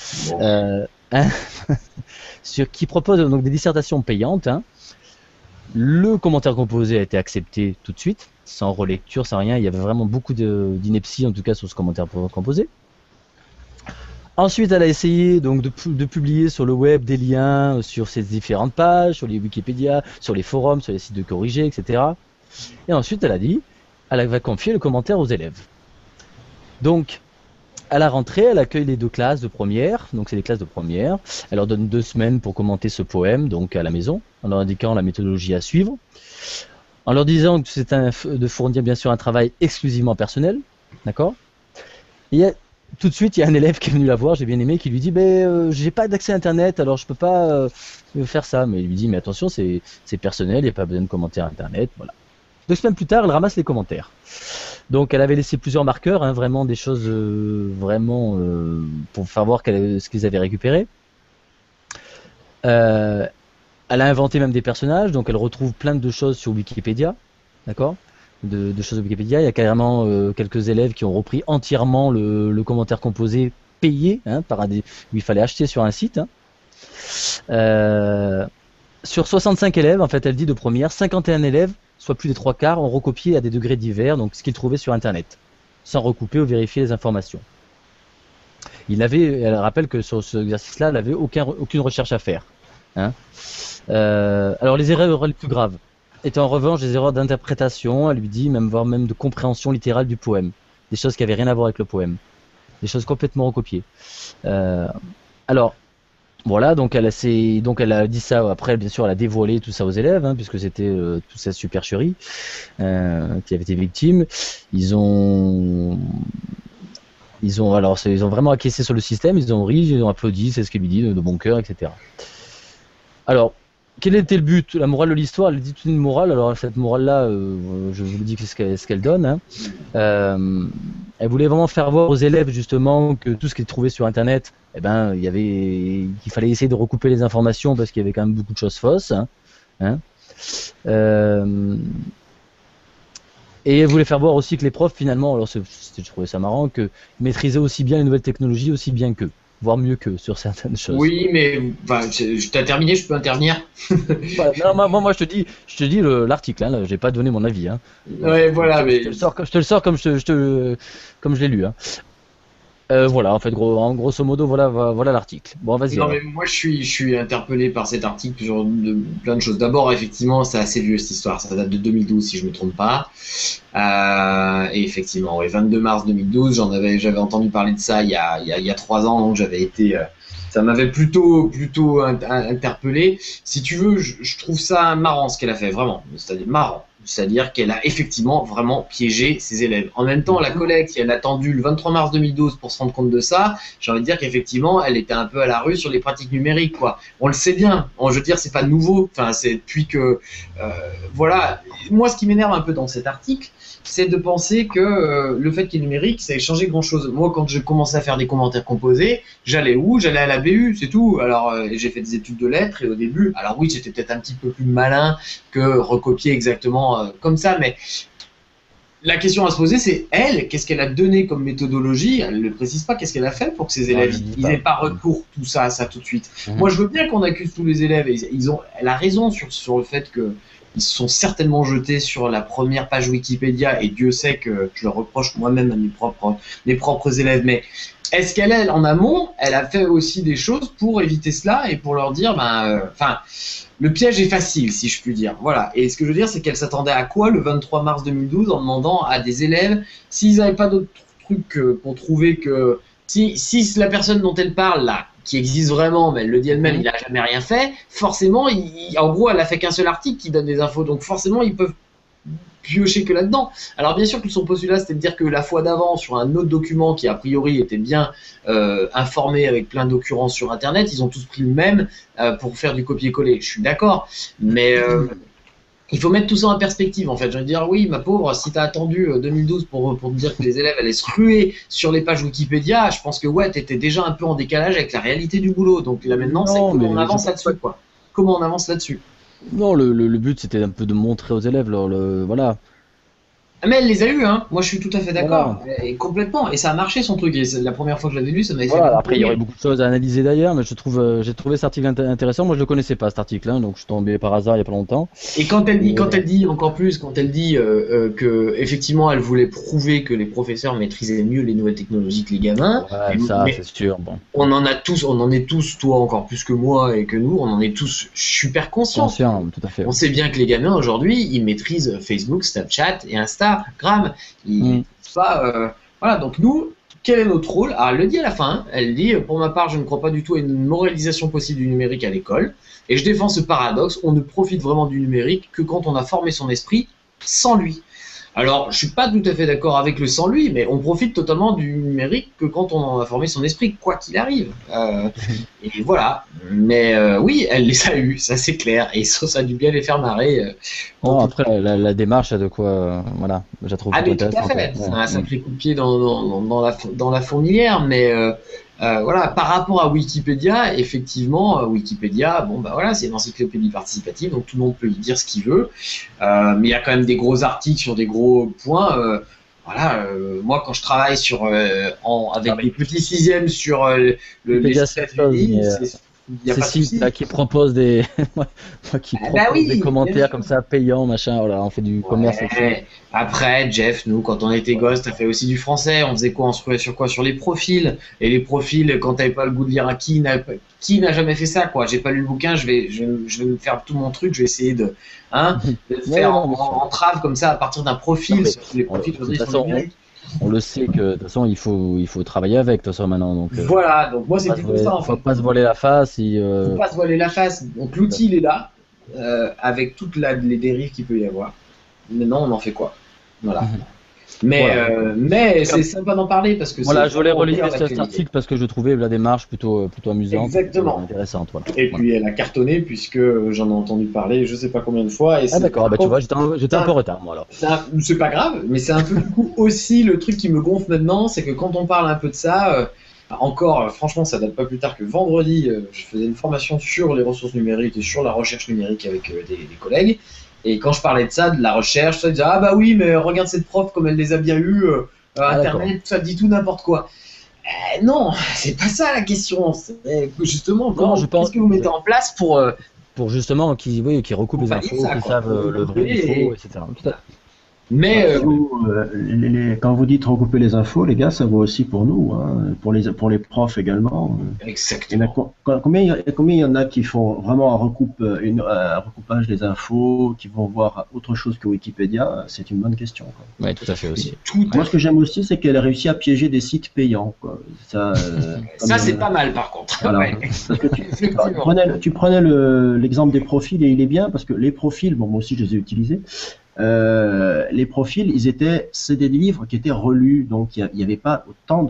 qui propose donc des dissertations payantes. Hein. Le commentaire composé a été accepté tout de suite, sans relecture, sans rien. Il y avait vraiment beaucoup d'ineptie, en tout cas, sur ce commentaire composé. Ensuite, elle a essayé donc de publier sur le web des liens sur ces différentes pages, sur les Wikipédia, sur les forums, sur les sites de corrigés, etc. Et ensuite, elle va confier le commentaire aux élèves. Donc, à la rentrée, elle accueille les 2 classes de première, donc c'est les classes de première. Elle leur donne 2 semaines pour commenter ce poème, donc à la maison, en leur indiquant la méthodologie à suivre, en leur disant que c'est de fournir bien sûr un travail exclusivement personnel, d'accord. Et tout de suite, il y a un élève qui est venu la voir, j'ai bien aimé, qui lui dit j'ai pas d'accès à internet, alors je peux pas faire ça. Mais il lui dit mais attention, c'est personnel, il n'y a pas besoin de commenter à internet, voilà. 2 semaines plus tard, elle ramasse les commentaires. Donc elle avait laissé plusieurs marqueurs, hein, vraiment des choses pour faire voir ce qu'ils avaient récupéré. Elle a inventé même des personnages, donc elle retrouve plein de choses sur Wikipédia, d'accord, de choses de Wikipédia. Il y a carrément quelques élèves qui ont repris entièrement le commentaire composé payé, hein, où il fallait acheter sur un site. Hein. Sur 65 élèves, en fait, elle dit de première, 51 élèves, soit plus des 3/4, ont recopié à des degrés divers, donc ce qu'ils trouvaient sur Internet, sans recouper ou vérifier les informations. Elle rappelle que sur cet exercice-là, elle n'avait aucune recherche à faire. Hein. Alors les erreurs les plus graves étaient en revanche des erreurs d'interprétation, elle lui dit, voire même de compréhension littérale du poème, des choses qui n'avaient rien à voir avec le poème, des choses complètement recopiées. Alors, voilà, donc elle a dit ça. Après, bien sûr, elle a dévoilé tout ça aux élèves, hein, puisque c'était toute cette supercherie qui avait été victime. Ils ont vraiment acquiescé sur le système. Ils ont ri, ils ont applaudi, c'est ce qu'elle lui dit de bon cœur, etc. Alors, quel était le but? La morale de l'histoire, elle dit toute une morale. Alors cette morale-là, je vous dis ce qu'elle donne. Hein. Elle voulait vraiment faire voir aux élèves justement que tout ce qu'ils trouvaient sur Internet, qu'il fallait essayer de recouper les informations parce qu'il y avait quand même beaucoup de choses fausses. Hein. Et elle voulait faire voir aussi que les profs, finalement, alors je trouvais ça marrant, que maîtrisaient aussi bien les nouvelles technologies, aussi bien qu'eux, voire mieux qu'eux sur certaines choses. Oui, mais t'as terminé, je peux intervenir. Non, moi je te dis l'article, hein, là, j'ai pas donné mon avis. Hein. Ouais, voilà, mais Je te le sors comme comme je l'ai lu. Hein. Voilà, en fait, grosso modo, voilà l'article. Bon, vas-y. non, mais moi je suis interpellé par cet article sur plein de choses. D'abord, effectivement, c'est assez vieux cette histoire. Ça date de 2012, si je me trompe pas. Et effectivement, ouais, 22 mars 2012, j'avais entendu parler de ça il y a 3 ans, donc j'avais été, ça m'avait plutôt interpellé. Si tu veux, je trouve ça marrant ce qu'elle a fait, vraiment. C'est-à-dire marrant. C'est-à-dire qu'elle a effectivement vraiment piégé ses élèves. En même temps, la collègue, si elle a attendu le 23 mars 2012 pour se rendre compte de ça, j'ai envie de dire qu'effectivement, elle était un peu à la rue sur les pratiques numériques, quoi. On le sait bien. Je veux dire, c'est pas nouveau. Enfin, c'est depuis que, voilà. Moi, ce qui m'énerve un peu dans cet article, c'est de penser que le fait qu'il y ait numérique, ça ait changé grand-chose. Moi, quand je commençais à faire des commentaires composés, j'allais où? J'allais à la BU, c'est tout. Alors, j'ai fait des études de lettres et au début, alors oui, j'étais peut-être un petit peu plus malin que recopier exactement comme ça, mais la question à se poser, c'est elle, qu'est-ce qu'elle a donné comme méthodologie? Elle ne précise pas, qu'est-ce qu'elle a fait pour que ses élèves n'aient pas recours tout ça à ça tout de suite. Moi, je veux bien qu'on accuse tous les élèves, et elle a raison sur le fait que ils se sont certainement jetés sur la première page Wikipédia, et Dieu sait que je le reproche moi-même à mes propres élèves, mais est-ce qu'elle, en amont, elle a fait aussi des choses pour éviter cela et pour leur dire, le piège est facile, si je puis dire. Voilà. Et ce que je veux dire, c'est qu'elle s'attendait à quoi le 23 mars 2012 en demandant à des élèves, s'ils n'avaient pas d'autres trucs pour trouver que si la personne dont elle parle là, qui existe vraiment, mais elle le dit elle-même, il n'a jamais rien fait, forcément, en gros, elle a fait qu'un seul article qui donne des infos, donc forcément, ils peuvent piocher que là-dedans. Alors bien sûr que son postulat, c'était de dire que la fois d'avant, sur un autre document qui a priori était bien informé avec plein d'occurrences sur Internet, ils ont tous pris le même pour faire du copier-coller. Je suis d'accord, mais il faut mettre tout ça en perspective, en fait. Je veux dire, oui, ma pauvre, si t'as attendu 2012 pour te dire que les élèves allaient se ruer sur les pages Wikipédia, je pense que ouais, t'étais déjà un peu en décalage avec la réalité du boulot. Donc là maintenant, c'est comment on avance là-dessus, quoi. Comment on avance là-dessus? Non, le but c'était un peu de montrer aux élèves voilà. Mais elle les a eu, hein. Moi je suis tout à fait d'accord. Voilà. Et complètement. Et ça a marché son truc. Et la première fois que je l'avais lu, ça m'avait fait. Après, il y aurait beaucoup de choses à analyser d'ailleurs, mais j'ai trouvé cet article intéressant. Moi je le connaissais pas cet article, hein, donc je suis tombé par hasard il y a pas longtemps. Et quand elle dit encore plus, quand elle dit que effectivement elle voulait prouver que les professeurs maîtrisaient mieux les nouvelles technologies que les gamins. Ouais, ça c'est sûr. Bon. On en est tous, toi encore plus que moi et que nous, on en est tous super conscients. Tout à fait. On sait bien que les gamins aujourd'hui, ils maîtrisent Facebook, Snapchat et Instagram. Voilà, donc nous, quel est notre rôle? Alors, elle le dit à la fin, hein. Elle dit, pour ma part, je ne crois pas du tout à une moralisation possible du numérique à l'école, et je défends ce paradoxe, on ne profite vraiment du numérique que quand on a formé son esprit sans lui. Alors, je suis pas tout à fait d'accord avec le sans lui, mais on profite totalement du numérique que quand on en a formé son esprit, quoi qu'il arrive. Et voilà. Mais oui, elle les a eus, ça c'est clair. Et ça a dû bien les faire marrer. Bon, après, la démarche a de quoi... voilà, je la trouve mais tout à fait. C'est un sacré coup de pied dans la fourmilière, mais... voilà, par rapport à Wikipédia, effectivement, Wikipédia, bon bah voilà, c'est une encyclopédie participative, donc tout le monde peut y dire ce qu'il veut, mais il y a quand même des gros articles sur des gros points. Voilà, moi quand je travaille avec des petits sixièmes sur les c'est Cécile là qui propose des des commentaires comme ça payants, machin. Voilà, on fait du commerce. Après, Jeff, nous, quand on était gosses, t'as fait aussi du français. On faisait quoi? On se ruait sur quoi? Sur les profils. Et les profils, quand t'avais pas le goût de lire qui n'a jamais fait ça, quoi? J'ai pas lu le bouquin, je vais me faire tout mon truc. Je vais essayer de faire en trave comme ça à partir d'un profil. Les profils, de toute façon, on le sait que de toute façon il faut travailler avec de toute façon maintenant, donc voilà, donc moi c'est plutôt ça en fait. Faut pas se voiler la face. Faut pas se voiler la face. Donc l'outil il est là avec toutes les dérives qu'il peut y avoir. Maintenant on en fait quoi? Voilà. Mais c'est sympa d'en parler parce que voilà, je voulais relire cet article parce que je trouvais la démarche plutôt amusante, exactement, intéressante. Voilà. Et puis elle a cartonné puisque j'en ai entendu parler je sais pas combien de fois. Et d'accord, tu vois, j'étais un peu en retard moi alors. C'est pas grave, mais c'est un peu du coup aussi le truc qui me gonfle maintenant, c'est que quand on parle un peu de ça, encore franchement ça date pas plus tard que vendredi, je faisais une formation sur les ressources numériques et sur la recherche numérique avec des collègues. Et quand je parlais de ça, de la recherche, ça disait ah bah oui, mais regarde cette prof comme elle les a bien eus, Internet, ça dit tout n'importe quoi. Non, c'est pas ça la question. C'est justement, qu'est-ce que vous mettez en place pour justement qu'ils recoupent les infos, qu'ils savent le vrai du faux, etc. Tout à fait. Mais quand vous dites regrouper les infos, les gars, ça vaut aussi pour nous, hein, pour les profs également. Exactement. Combien il y en a qui font vraiment un recoupage des infos, qui vont voir autre chose que Wikipédia? C'est une bonne question, quoi. Oui, tout à fait aussi. Moi, ce que j'aime aussi, c'est qu'elle a réussi à piéger des sites payants, quoi. Ça, c'est pas mal, par contre. Voilà. Ouais. Parce que tu prenais l'exemple des profils, et il est bien parce que les profils, bon, moi aussi je les ai utilisés. Les profils, c'est des livres qui étaient relus, donc il n'y avait pas autant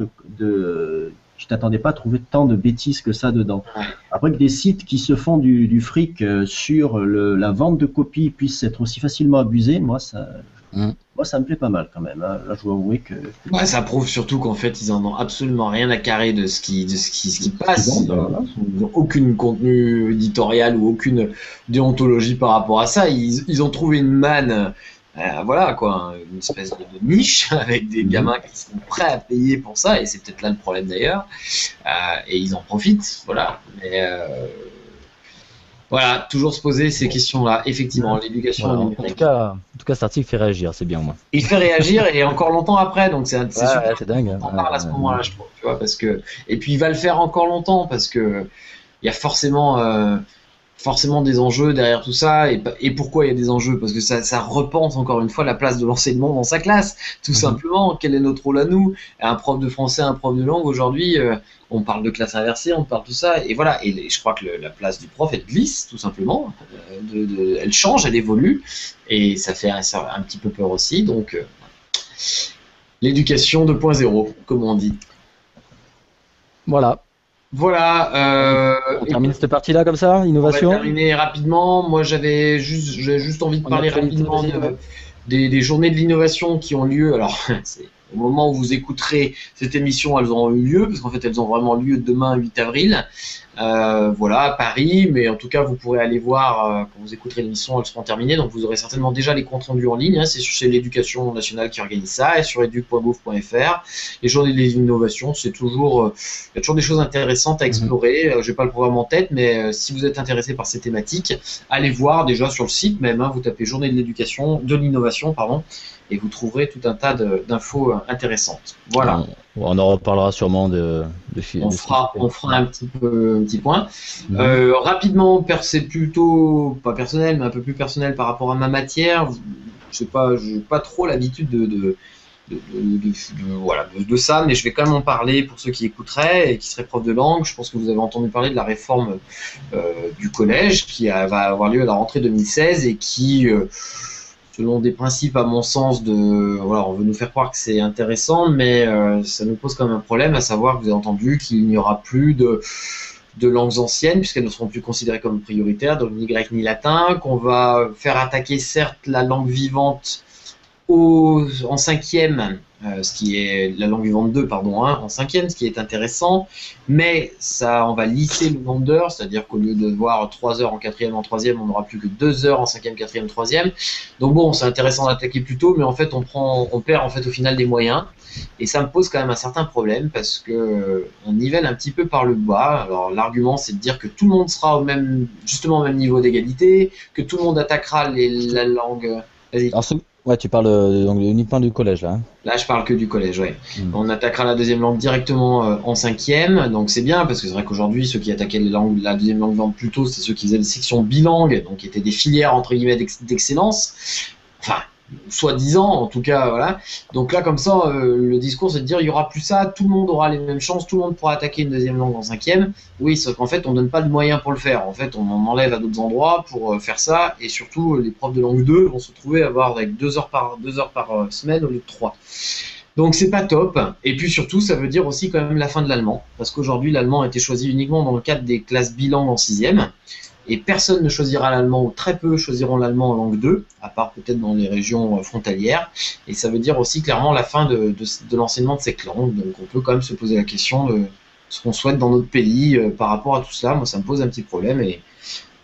tu t'attendais pas à trouver tant de bêtises que ça dedans. Après que des sites qui se font du fric sur la vente de copies puissent être aussi facilement abusés, moi ça me plaît pas mal quand même, hein. Là je dois avouer que... Ouais, ça prouve surtout qu'en fait ils en ont absolument rien à carrer de ce qui passe. Ils n'ont aucune contenu éditorial ou aucune déontologie par rapport à ça. Ils ont trouvé une manne, voilà quoi, une espèce de niche avec des gamins qui sont prêts à payer pour ça, et c'est peut-être là le problème d'ailleurs. Et ils en profitent, voilà. Mais voilà, toujours se poser ces questions-là. Effectivement, l'éducation numérique. En tout cas, cet article fait réagir, c'est bien au moins. Il fait réagir et encore longtemps après, donc c'est super. C'est dingue. On en parle à ce moment-là, je trouve, tu vois, parce que et puis il va le faire encore longtemps parce que il y a forcément des enjeux derrière tout ça. Et pourquoi il y a des enjeux? Parce que ça repense encore une fois la place de l'enseignement dans sa classe, tout simplement. Quel est notre rôle à nous? Un prof de français, un prof de langue, aujourd'hui, on parle de classe inversée, on parle de tout ça. Et voilà, et je crois que la place du prof, elle glisse, tout simplement. Elle change, elle évolue. Et ça fait un petit peu peur aussi. Donc, l'éducation 2.0, comme on dit. Voilà. On termine cette partie-là comme ça, innovation. On va terminer rapidement. Moi, j'avais juste envie de parler rapidement des journées de l'innovation qui ont lieu. Alors, c'est au moment où vous écouterez cette émission, elles auront eu lieu, parce qu'en fait, elles ont vraiment lieu demain, 8 avril. Voilà, à Paris, mais en tout cas, vous pourrez aller voir, quand vous écouterez l'émission, elles seront terminées, donc vous aurez certainement déjà les comptes rendus en ligne, hein. C'est l'éducation nationale qui organise ça, et sur edu.gouv.fr. Les journées de l'innovation, il y a toujours des choses intéressantes à explorer. Je n'ai pas le programme en tête, mais si vous êtes intéressé par ces thématiques, allez voir déjà sur le site même, hein, vous tapez journée de l'innovation, et vous trouverez tout un tas d'infos intéressantes. Voilà. On en reparlera sûrement on fera un petit point. Rapidement, c'est plutôt pas personnel, mais un peu plus personnel par rapport à ma matière. Je n'ai pas trop l'habitude de ça, mais je vais quand même en parler pour ceux qui écouteraient et qui seraient profs de langue. Je pense que vous avez entendu parler de la réforme du collège qui va avoir lieu à la rentrée 2016 et qui selon des principes, à mon sens, on veut nous faire croire que c'est intéressant, mais ça nous pose quand même un problème, à savoir que vous avez entendu qu'il n'y aura plus de langues anciennes, puisqu'elles ne seront plus considérées comme prioritaires, donc ni grec ni latin, qu'on va faire attaquer certes la langue vivante en cinquième, ce qui est la langue vivante 2, en cinquième, ce qui est intéressant, mais on va lisser le nombre d'heures, c'est-à-dire qu'au lieu de voir 3 heures en quatrième, en troisième, on n'aura plus que 2 heures en cinquième, quatrième, troisième. Donc bon, c'est intéressant d'attaquer plus tôt, mais en fait, on perd en fait au final des moyens, et ça me pose quand même un certain problème parce que on nivelle un petit peu par le bas. Alors l'argument, c'est de dire que tout le monde sera au même niveau d'égalité, que tout le monde attaquera la langue. Vas-y. Ouais, tu parles donc uniquement du collège là. Hein. Là, je parle que du collège, ouais. On attaquera la deuxième langue directement en cinquième, donc c'est bien parce que c'est vrai qu'aujourd'hui, ceux qui attaquaient la deuxième langue vivante plus tôt, c'est ceux qui faisaient des sections bilingues, donc qui étaient des filières entre guillemets d'excellence. Enfin, soi-disant, en tout cas, voilà. Donc là, comme ça, le discours, c'est de dire il y aura plus ça, tout le monde aura les mêmes chances, tout le monde pourra attaquer une deuxième langue en cinquième. Oui, sauf qu'en fait, on donne pas de moyens pour le faire. En fait, on en enlève à d'autres endroits pour faire ça, et surtout, les profs de langue 2 vont se retrouver à avoir avec 2 heures par semaine au lieu de 3. Donc c'est pas top, et puis surtout ça veut dire aussi quand même la fin de l'allemand, parce qu'aujourd'hui l'allemand a été choisi uniquement dans le cadre des classes bilingues en sixième, et personne ne choisira l'allemand, ou très peu choisiront l'allemand en langue 2, à part peut-être dans les régions frontalières, et ça veut dire aussi clairement la fin de l'enseignement de cette langue, donc on peut quand même se poser la question de ce qu'on souhaite dans notre pays par rapport à tout cela. Moi ça me pose un petit problème, et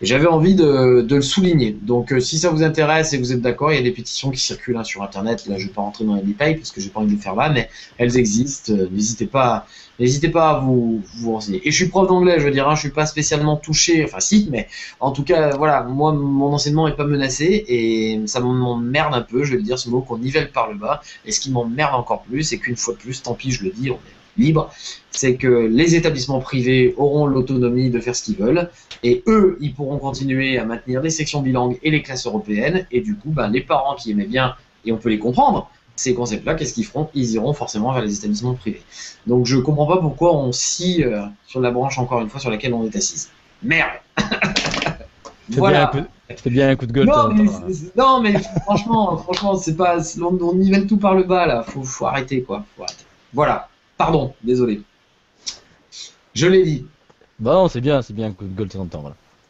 Et j'avais envie de le souligner. Donc si ça vous intéresse et vous êtes d'accord, il y a des pétitions qui circulent hein, sur Internet. Là, je ne vais pas rentrer dans les détails parce que j'ai pas envie de le faire là, mais elles existent. N'hésitez pas à vous renseigner. Et je suis prof d'anglais, je veux dire, hein, je suis pas spécialement touché, enfin si, mais en tout cas, voilà, moi, mon enseignement est pas menacé et ça m'emmerde un peu, je vais le dire ce mot, qu'on nivelle par le bas. Et ce qui m'emmerde encore plus, c'est qu'une fois de plus, tant pis, je le dis, on est libre, c'est que les établissements privés auront l'autonomie de faire ce qu'ils veulent et eux, ils pourront continuer à maintenir les sections bilingues et les classes européennes et du coup, ben, les parents qui aimaient bien, et on peut les comprendre, ces concepts-là, qu'est-ce qu'ils feront? Ils iront forcément vers les établissements privés. Donc je comprends pas pourquoi on scie sur la branche, encore une fois, sur laquelle on est assise. Merde. Voilà. Fais bien un coup de gueule. Non, mais franchement, c'est pas, on nivelle tout par le bas là. Faut arrêter quoi. Faut arrêter. Voilà. Pardon, désolé. Je l'ai dit. Bon, c'est bien un coup de gueule de temps en temps.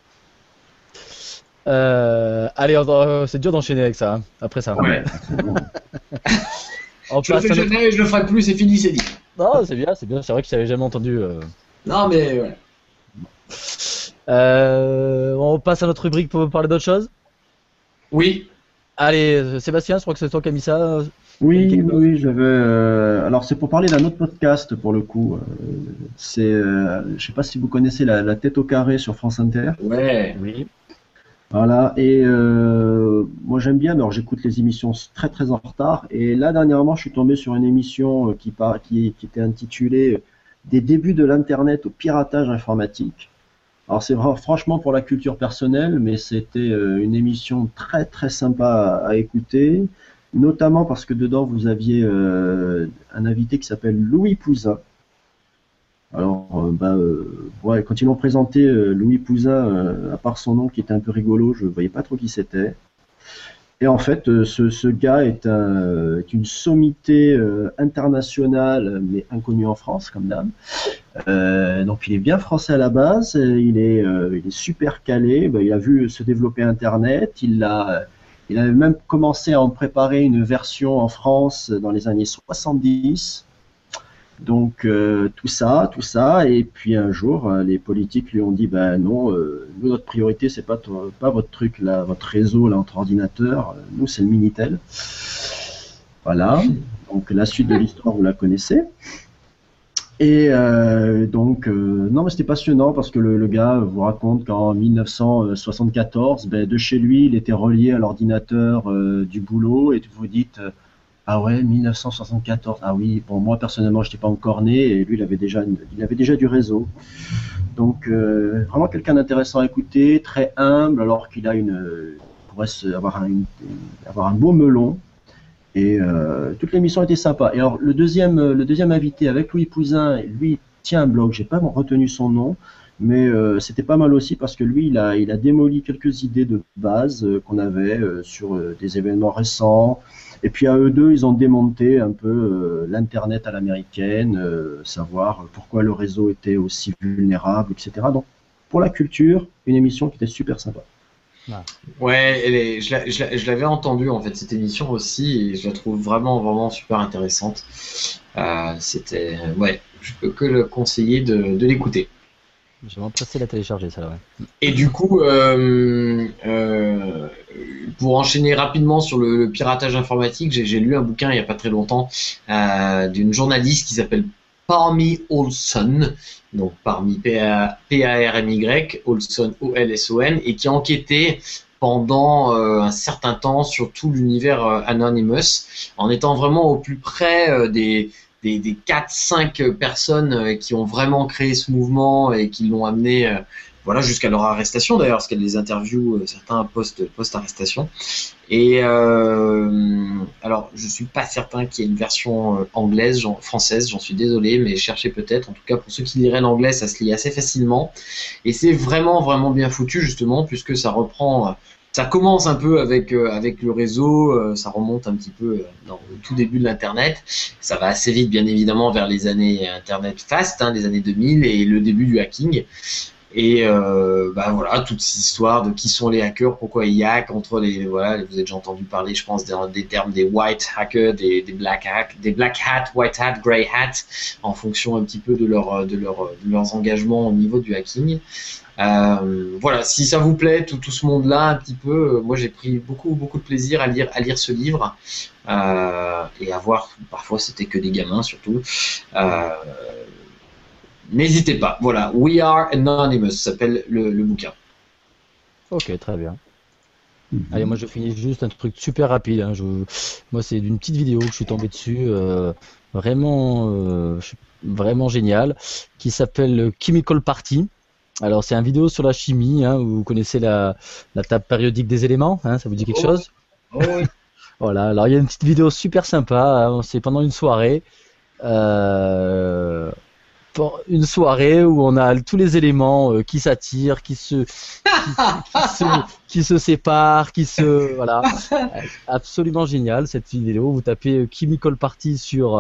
Voilà. Allez, c'est dur d'enchaîner avec ça. Hein, après ça. Ouais. Je le fais jamais, je le ferai plus, c'est fini, c'est dit. Non, c'est bien. C'est vrai que je t'avais jamais entendu. Non, mais ouais. On passe à notre rubrique pour parler d'autre chose. Oui. Allez, Sébastien, je crois que c'est toi qui as mis ça. Oui, j'avais. Alors, c'est pour parler d'un autre podcast pour le coup. Je sais pas si vous connaissez la Tête au carré sur France Inter. Ouais. Oui. Voilà. Et moi, j'aime bien. Alors, j'écoute les émissions très très en retard. Et là, dernièrement, je suis tombé sur une émission qui était intitulée Des débuts de l'Internet au piratage informatique. Alors c'est franchement pour la culture personnelle, mais c'était une émission très très sympa à écouter, notamment parce que dedans vous aviez un invité qui s'appelle Louis Pouzin. Alors ouais, quand ils l'ont présenté, Louis Pouzin, à part son nom qui était un peu rigolo, je ne voyais pas trop qui c'était. Et en fait, ce gars est une sommité internationale, mais inconnue en France, comme d'hab. Donc il est bien français à la base, il est super calé, il a vu se développer Internet, il avait même commencé à en préparer une version en France dans les années 70. Donc tout ça, et puis un jour, les politiques lui ont dit, non, nous notre priorité c'est pas votre truc là, votre réseau là entre ordinateurs, nous c'est le Minitel. Voilà, donc la suite de l'histoire vous la connaissez. Et non mais c'était passionnant parce que le gars vous raconte qu'en 1974, de chez lui il était relié à l'ordinateur du boulot et vous dites ah ouais, 1974. Ah oui, bon, moi personnellement, je n'étais pas encore né et lui, il avait déjà du réseau. Donc, vraiment quelqu'un d'intéressant à écouter, très humble, alors qu'il pourrait avoir un beau melon. Et toute l'émission était sympa. Et alors, le deuxième invité avec Louis Pouzin, lui tient un blog, j'ai pas retenu son nom, mais c'était pas mal aussi parce que lui, il a démoli quelques idées de base qu'on avait sur des événements récents. Et puis à eux deux, ils ont démonté un peu l'Internet à l'américaine, savoir pourquoi le réseau était aussi vulnérable, etc. Donc, pour la culture, une émission qui était super sympa. Ouais, je l'avais entendu en fait cette émission aussi et je la trouve vraiment vraiment super intéressante. Ouais, je peux que le conseiller de l'écouter. Je vais m'empresser de la télécharger, ça, ouais. Et du coup, pour enchaîner rapidement sur le piratage informatique, j'ai lu un bouquin il n'y a pas très longtemps d'une journaliste qui s'appelle Parmi Olson, donc parmi P-A-R-M-Y, Olson O-L-S-O-N, et qui a enquêté pendant un certain temps sur tout l'univers Anonymous, en étant vraiment au plus près des 4-5 personnes qui ont vraiment créé ce mouvement et qui l'ont amené jusqu'à leur arrestation d'ailleurs, parce qu'elle les interviewe certains post-arrestation. Et alors, je suis pas certain qu'il y ait une version française, j'en suis désolé, mais cherchez peut-être. En tout cas, pour ceux qui liraient l'anglais, ça se lit assez facilement. Et c'est vraiment, vraiment bien foutu, justement, puisque ça reprend... Ça commence un peu avec le réseau, ça remonte un petit peu dans le tout début de l'Internet. Ça va assez vite, bien évidemment, vers les années Internet fast, les années 2000 et le début du hacking. Et voilà, toute cette histoire de qui sont les hackers, pourquoi ils hackent, entre les vous avez déjà entendu parler, je pense, des termes des white hackers, des black hat, white hat, grey hat, en fonction un petit peu de leurs engagements au niveau du hacking. Voilà, si ça vous plaît, tout ce monde-là, un petit peu, moi j'ai pris beaucoup de plaisir à lire ce livre et à voir. Parfois, c'était que des gamins, surtout. N'hésitez pas. Voilà, We Are Anonymous s'appelle le bouquin. Ok, très bien. Allez, moi je finis juste un truc super rapide. Hein. Moi, c'est d'une petite vidéo que je suis tombé dessus, vraiment génial, qui s'appelle Chemical Party. Alors, c'est une vidéo sur la chimie. Hein, vous connaissez la table périodique des éléments, hein, ça vous dit quelque chose? Oui. Voilà. Alors, il y a une petite vidéo super sympa. Hein, c'est pendant une soirée. Une soirée où on a tous les éléments qui s'attirent, qui se séparent, voilà, absolument génial cette vidéo. Vous tapez Chemical Party sur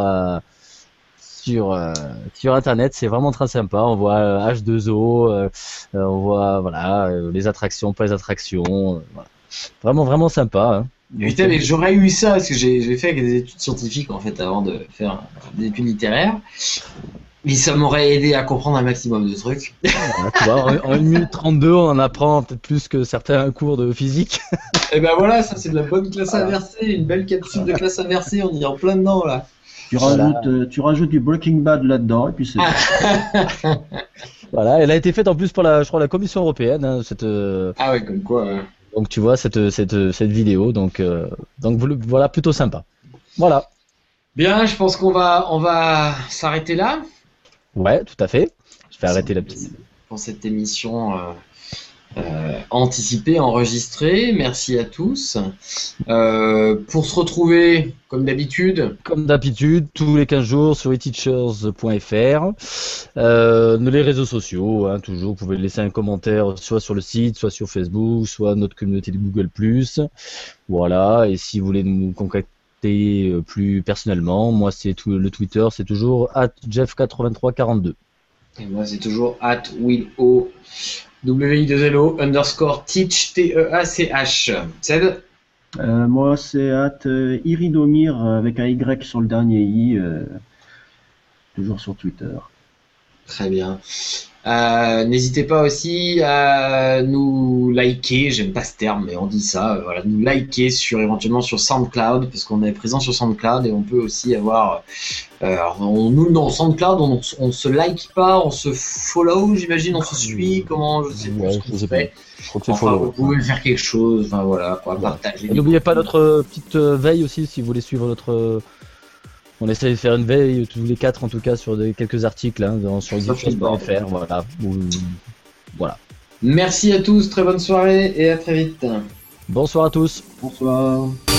internet, c'est vraiment très sympa. On voit H2O, on voit voilà les attractions, pas les attractions, voilà. Vraiment sympa. Hein. Putain, mais j'aurais eu ça parce que j'ai fait des études scientifiques en fait avant de faire des études littéraires. Mais ça m'aurait aidé à comprendre un maximum de trucs. Voilà, tu vois, en 1 minute 32, on en apprend peut-être plus que certains cours de physique. Et ben voilà, ça c'est de la bonne classe inversée, une belle capsule de classe inversée, on y est en plein dedans là. Tu rajoutes du Breaking Bad là-dedans et puis c'est. Voilà, elle a été faite en plus pour je crois, la Commission européenne. Hein, Ah ouais, comme quoi. Ouais. Donc tu vois cette vidéo, donc voilà, plutôt sympa. Voilà. Bien, je pense qu'on va s'arrêter là. Ouais, tout à fait. Je vais arrêter la petite. Pour cette émission anticipée, enregistrée. Merci à tous. Pour se retrouver, comme d'habitude. Comme d'habitude, tous les 15 jours sur eteachers.fr. Les réseaux sociaux, hein, toujours. Vous pouvez laisser un commentaire soit sur le site, soit sur Facebook, soit notre communauté de Google+. Voilà. Et si vous voulez nous contacter plus personnellement, moi c'est le Twitter, c'est toujours @jeff8342. Et moi c'est toujours @willo _teach TEACH. Ced Moi c'est @iridomir avec un Y sur le dernier I, toujours sur Twitter. Très bien. N'hésitez pas aussi à nous liker, j'aime pas ce terme, mais on dit ça, voilà, nous liker éventuellement sur SoundCloud, parce qu'on est présent sur SoundCloud et on peut aussi avoir. Nous, dans SoundCloud, on se like pas, on se follow, j'imagine, on se suit, comment, je sais pas ce qu'on fait. Enfin, vous pouvez faire quelque chose, enfin voilà, quoi, partager. N'oubliez pas notre petite veille aussi, si vous voulez suivre notre. On essaie de faire une veille tous les 4 en tout cas sur quelques articles hein, sur geekchess.fr. Voilà. Merci à tous, très bonne soirée et à très vite. Bonsoir à tous. Bonsoir.